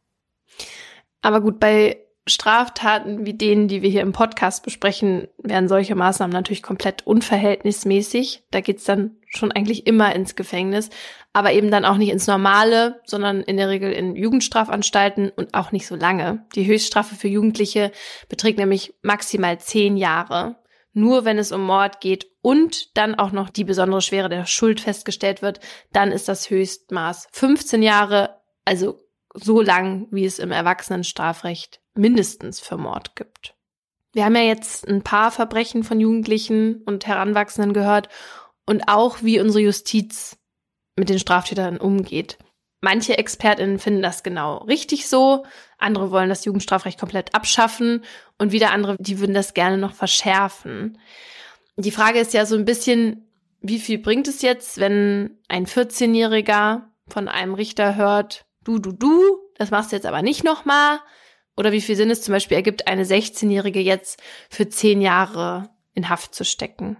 Aber gut, bei Straftaten wie denen, die wir hier im Podcast besprechen, wären solche Maßnahmen natürlich komplett unverhältnismäßig. Da geht's dann schon eigentlich immer ins Gefängnis, aber eben dann auch nicht ins Normale, sondern in der Regel in Jugendstrafanstalten und auch nicht so lange. Die Höchststrafe für Jugendliche beträgt nämlich maximal zehn Jahre. Nur wenn es um Mord geht und dann auch noch die besondere Schwere der Schuld festgestellt wird, dann ist das Höchstmaß fünfzehn Jahre, also so lang, wie es im Erwachsenenstrafrecht mindestens für Mord gibt. Wir haben ja jetzt ein paar Verbrechen von Jugendlichen und Heranwachsenden gehört und auch, wie unsere Justiz mit den Straftätern umgeht. Manche ExpertInnen finden das genau richtig so, andere wollen das Jugendstrafrecht komplett abschaffen und wieder andere, die würden das gerne noch verschärfen. Die Frage ist ja so ein bisschen, wie viel bringt es jetzt, wenn ein vierzehnjähriger von einem Richter hört, du, du, du, das machst du jetzt aber nicht nochmal? Oder wie viel Sinn es zum Beispiel ergibt, eine sechzehnjährige jetzt für zehn Jahre in Haft zu stecken?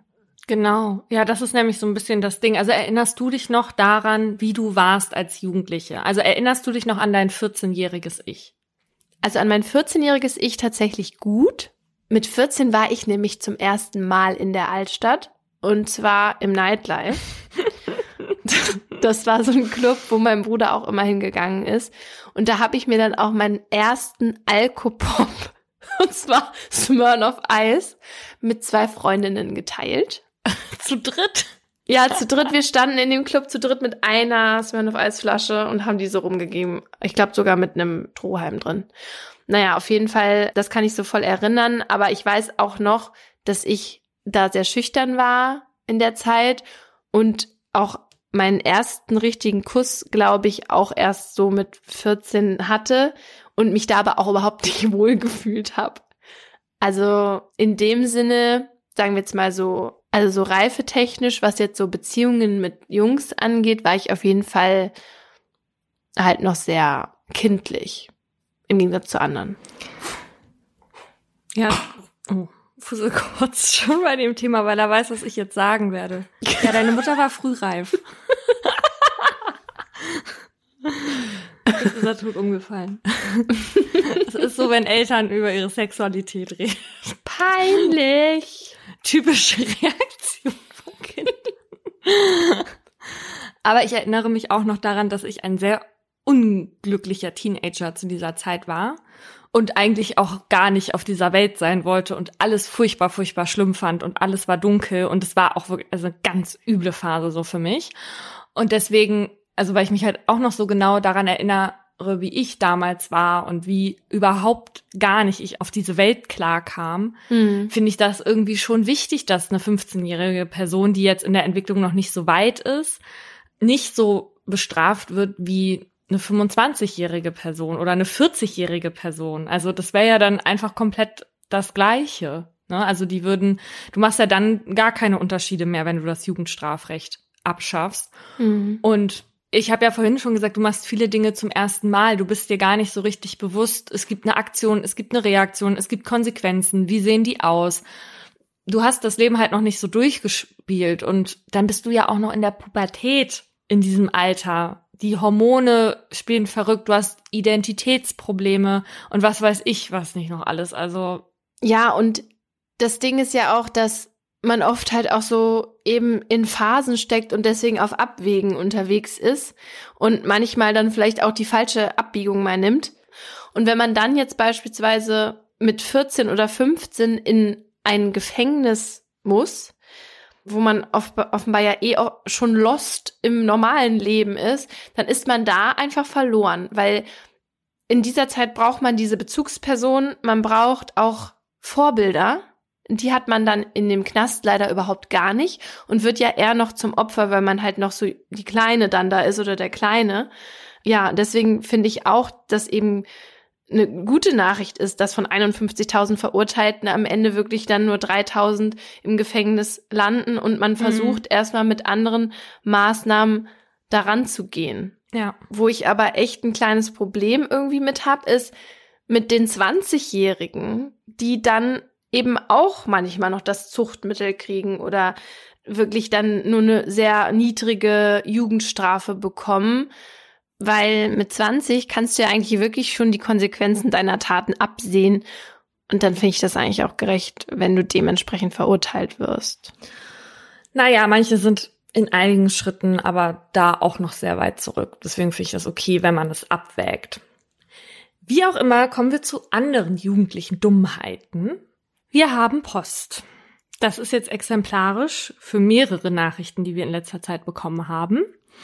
Genau. Ja, das ist nämlich so ein bisschen das Ding. Also erinnerst du dich noch daran, wie du warst als Jugendliche? Also erinnerst du dich noch an dein vierzehnjähriges Ich? Also an mein vierzehnjähriges Ich tatsächlich gut. Mit vierzehn war ich nämlich zum ersten Mal in der Altstadt und zwar im Nightlife. Das war so ein Club, wo mein Bruder auch immer hingegangen ist. Und da habe ich mir dann auch meinen ersten Alkopop, und zwar Smirnoff Ice, mit zwei Freundinnen geteilt. Zu dritt? Ja, zu dritt. Wir standen in dem Club zu dritt mit einer Smirnoff Ice Flasche und haben die so rumgegeben. Ich glaube sogar mit einem Strohhalm drin. Naja, auf jeden Fall, das kann ich so voll erinnern. Aber ich weiß auch noch, dass ich da sehr schüchtern war in der Zeit und auch meinen ersten richtigen Kuss, glaube ich, auch erst so mit vierzehn hatte und mich da aber auch überhaupt nicht wohl gefühlt habe. Also in dem Sinne, sagen wir jetzt mal so, also so reifetechnisch, was jetzt so Beziehungen mit Jungs angeht, war ich auf jeden Fall halt noch sehr kindlich, im Gegensatz zu anderen. Ja, oh, Fussel kotzt schon bei dem Thema, weil er weiß, was ich jetzt sagen werde. Ja, deine Mutter war frühreif. Jetzt ist er tot umgefallen. Es ist so, wenn Eltern über ihre Sexualität reden. Peinlich. Typische Reaktion von Kindern. Aber ich erinnere mich auch noch daran, dass ich ein sehr unglücklicher Teenager zu dieser Zeit war und eigentlich auch gar nicht auf dieser Welt sein wollte und alles furchtbar, furchtbar schlimm fand und alles war dunkel und es war auch wirklich also eine ganz üble Phase so für mich. Und deswegen, also weil ich mich halt auch noch so genau daran erinnere, wie ich damals war und wie überhaupt gar nicht ich auf diese Welt klar kam, mhm. finde ich das irgendwie schon wichtig, dass eine fünfzehnjährige Person, die jetzt in der Entwicklung noch nicht so weit ist, nicht so bestraft wird wie eine fünfundzwanzigjährige Person oder eine vierzigjährige Person. Also das wäre ja dann einfach komplett das Gleiche. Ne? Also die würden, du machst ja dann gar keine Unterschiede mehr, wenn du das Jugendstrafrecht abschaffst. Mhm. Und ich habe ja vorhin schon gesagt, du machst viele Dinge zum ersten Mal. Du bist dir gar nicht so richtig bewusst. Es gibt eine Aktion, es gibt eine Reaktion, es gibt Konsequenzen. Wie sehen die aus? Du hast das Leben halt noch nicht so durchgespielt. Und dann bist du ja auch noch in der Pubertät in diesem Alter. Die Hormone spielen verrückt. Du hast Identitätsprobleme und was weiß ich, was nicht noch alles. Also ja, und das Ding ist ja auch, dass man oft halt auch so eben in Phasen steckt und deswegen auf Abwägen unterwegs ist und manchmal dann vielleicht auch die falsche Abbiegung mal nimmt. Und wenn man dann jetzt beispielsweise mit vierzehn oder fünfzehn in ein Gefängnis muss, wo man offenbar ja eh auch schon lost im normalen Leben ist, dann ist man da einfach verloren, weil in dieser Zeit braucht man diese Bezugsperson, man braucht auch Vorbilder. Die hat man dann in dem Knast leider überhaupt gar nicht und wird ja eher noch zum Opfer, weil man halt noch so die Kleine dann da ist oder der Kleine. Ja, deswegen finde ich auch, dass eben eine gute Nachricht ist, dass von einundfünfzigtausend Verurteilten am Ende wirklich dann nur dreitausend im Gefängnis landen und man versucht mhm. erstmal mit anderen Maßnahmen daran zu gehen. Ja. Wo ich aber echt ein kleines Problem irgendwie mit hab, ist mit den zwanzigjährigen, die dann eben auch manchmal noch das Zuchtmittel kriegen oder wirklich dann nur eine sehr niedrige Jugendstrafe bekommen, weil mit zwanzig kannst du ja eigentlich wirklich schon die Konsequenzen deiner Taten absehen und dann finde ich das eigentlich auch gerecht, wenn du dementsprechend verurteilt wirst. Naja, manche sind in einigen Schritten aber da auch noch sehr weit zurück. Deswegen finde ich das okay, wenn man das abwägt. Wie auch immer, kommen wir zu anderen jugendlichen Dummheiten. Wir haben Post. Das ist jetzt exemplarisch für mehrere Nachrichten, die wir in letzter Zeit bekommen haben.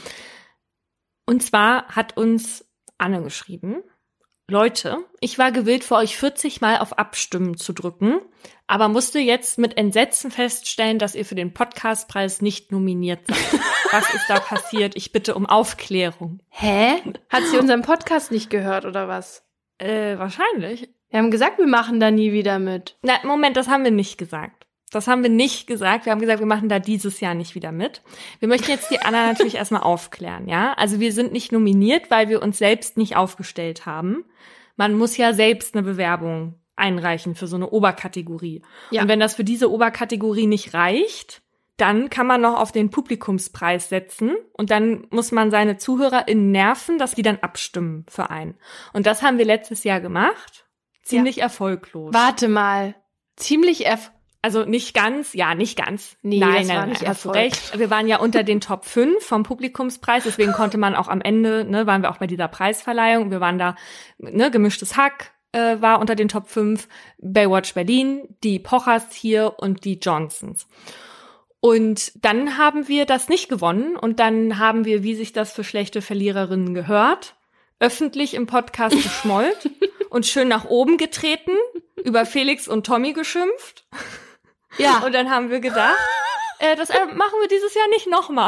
Und zwar hat uns Anne geschrieben: Leute, ich war gewillt, für euch vierzig Mal auf Abstimmen zu drücken, aber musste jetzt mit Entsetzen feststellen, dass ihr für den Podcastpreis nicht nominiert seid. Was ist da passiert? Ich bitte um Aufklärung. Hä? Hat sie unseren Podcast nicht gehört oder was? Äh, wahrscheinlich. Wir haben gesagt, wir machen da nie wieder mit. Na, Moment, das haben wir nicht gesagt. Das haben wir nicht gesagt. Wir haben gesagt, wir machen da dieses Jahr nicht wieder mit. Wir möchten jetzt die Anna natürlich erstmal aufklären, ja? Also wir sind nicht nominiert, weil wir uns selbst nicht aufgestellt haben. Man muss ja selbst eine Bewerbung einreichen für so eine Oberkategorie. Ja. Und wenn das für diese Oberkategorie nicht reicht, dann kann man noch auf den Publikumspreis setzen und dann muss man seine ZuhörerInnen nerven, dass die dann abstimmen für einen. Und das haben wir letztes Jahr gemacht. Ziemlich ja. erfolglos. Warte mal. Ziemlich erfolglos. Also nicht ganz, ja, nicht ganz. Nee, nein, das nein, war nicht nein, hast du Erfolg. recht. Wir waren ja unter den Top fünf vom Publikumspreis, deswegen konnte man auch am Ende, ne, waren wir auch bei dieser Preisverleihung. Wir waren da, ne, Gemischtes Hack äh, war unter den Top fünf, Baywatch Berlin, die Pochers hier und die Johnsons. Und dann haben wir das nicht gewonnen und dann haben wir, wie sich das für schlechte Verliererinnen gehört, öffentlich im Podcast geschmollt und schön nach oben getreten, über Felix und Tommy geschimpft. Ja. Und dann haben wir gedacht, äh, das äh, machen wir dieses Jahr nicht nochmal.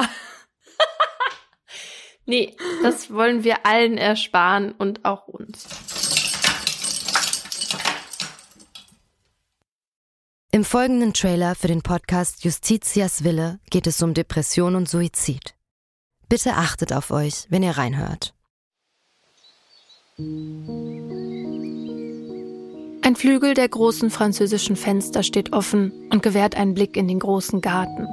Nee, das wollen wir allen ersparen und auch uns. Im folgenden Trailer für den Podcast Justitias Wille geht es um Depression und Suizid. Bitte achtet auf euch, wenn ihr reinhört. Ein Flügel der großen französischen Fenster steht offen und gewährt einen Blick in den großen Garten.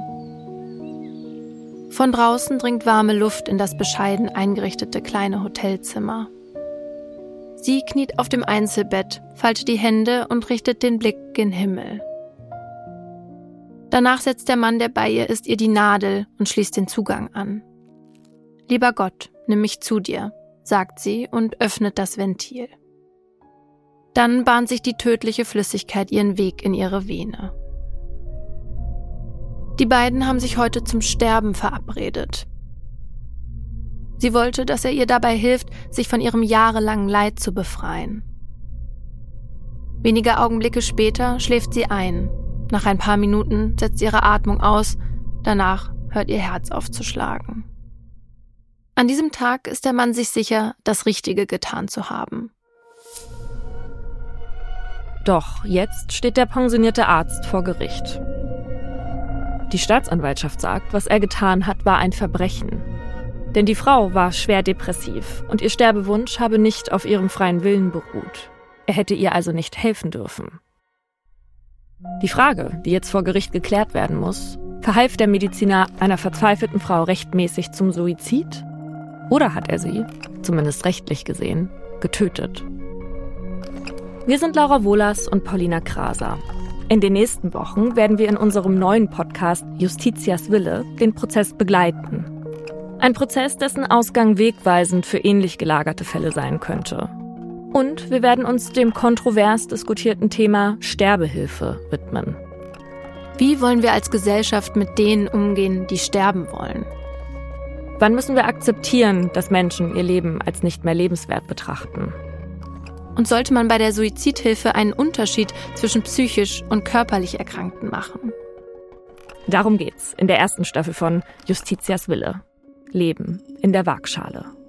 Von draußen dringt warme Luft in das bescheiden eingerichtete kleine Hotelzimmer. Sie kniet auf dem Einzelbett, faltet die Hände und richtet den Blick gen Himmel. Danach setzt der Mann, der bei ihr ist, ihr die Nadel und schließt den Zugang an. »Lieber Gott, nimm mich zu dir«, sagt sie und öffnet das Ventil. Dann bahnt sich die tödliche Flüssigkeit ihren Weg in ihre Vene. Die beiden haben sich heute zum Sterben verabredet. Sie wollte, dass er ihr dabei hilft, sich von ihrem jahrelangen Leid zu befreien. Wenige Augenblicke später schläft sie ein. Nach ein paar Minuten setzt ihre Atmung aus, danach hört ihr Herz auf zu schlagen. An diesem Tag ist der Mann sich sicher, das Richtige getan zu haben. Doch jetzt steht der pensionierte Arzt vor Gericht. Die Staatsanwaltschaft sagt, was er getan hat, war ein Verbrechen. Denn die Frau war schwer depressiv und ihr Sterbewunsch habe nicht auf ihrem freien Willen beruht. Er hätte ihr also nicht helfen dürfen. Die Frage, die jetzt vor Gericht geklärt werden muss, verhalf der Mediziner einer verzweifelten Frau rechtmäßig zum Suizid? Oder hat er sie, zumindest rechtlich gesehen, getötet? Wir sind Laura Wohlers und Paulina Kraser. In den nächsten Wochen werden wir in unserem neuen Podcast Justitias Wille den Prozess begleiten. Ein Prozess, dessen Ausgang wegweisend für ähnlich gelagerte Fälle sein könnte. Und wir werden uns dem kontrovers diskutierten Thema Sterbehilfe widmen. Wie wollen wir als Gesellschaft mit denen umgehen, die sterben wollen? Wann müssen wir akzeptieren, dass Menschen ihr Leben als nicht mehr lebenswert betrachten? Und sollte man bei der Suizidhilfe einen Unterschied zwischen psychisch und körperlich Erkrankten machen? Darum geht's in der ersten Staffel von Justitias Wille. Leben in der Waagschale.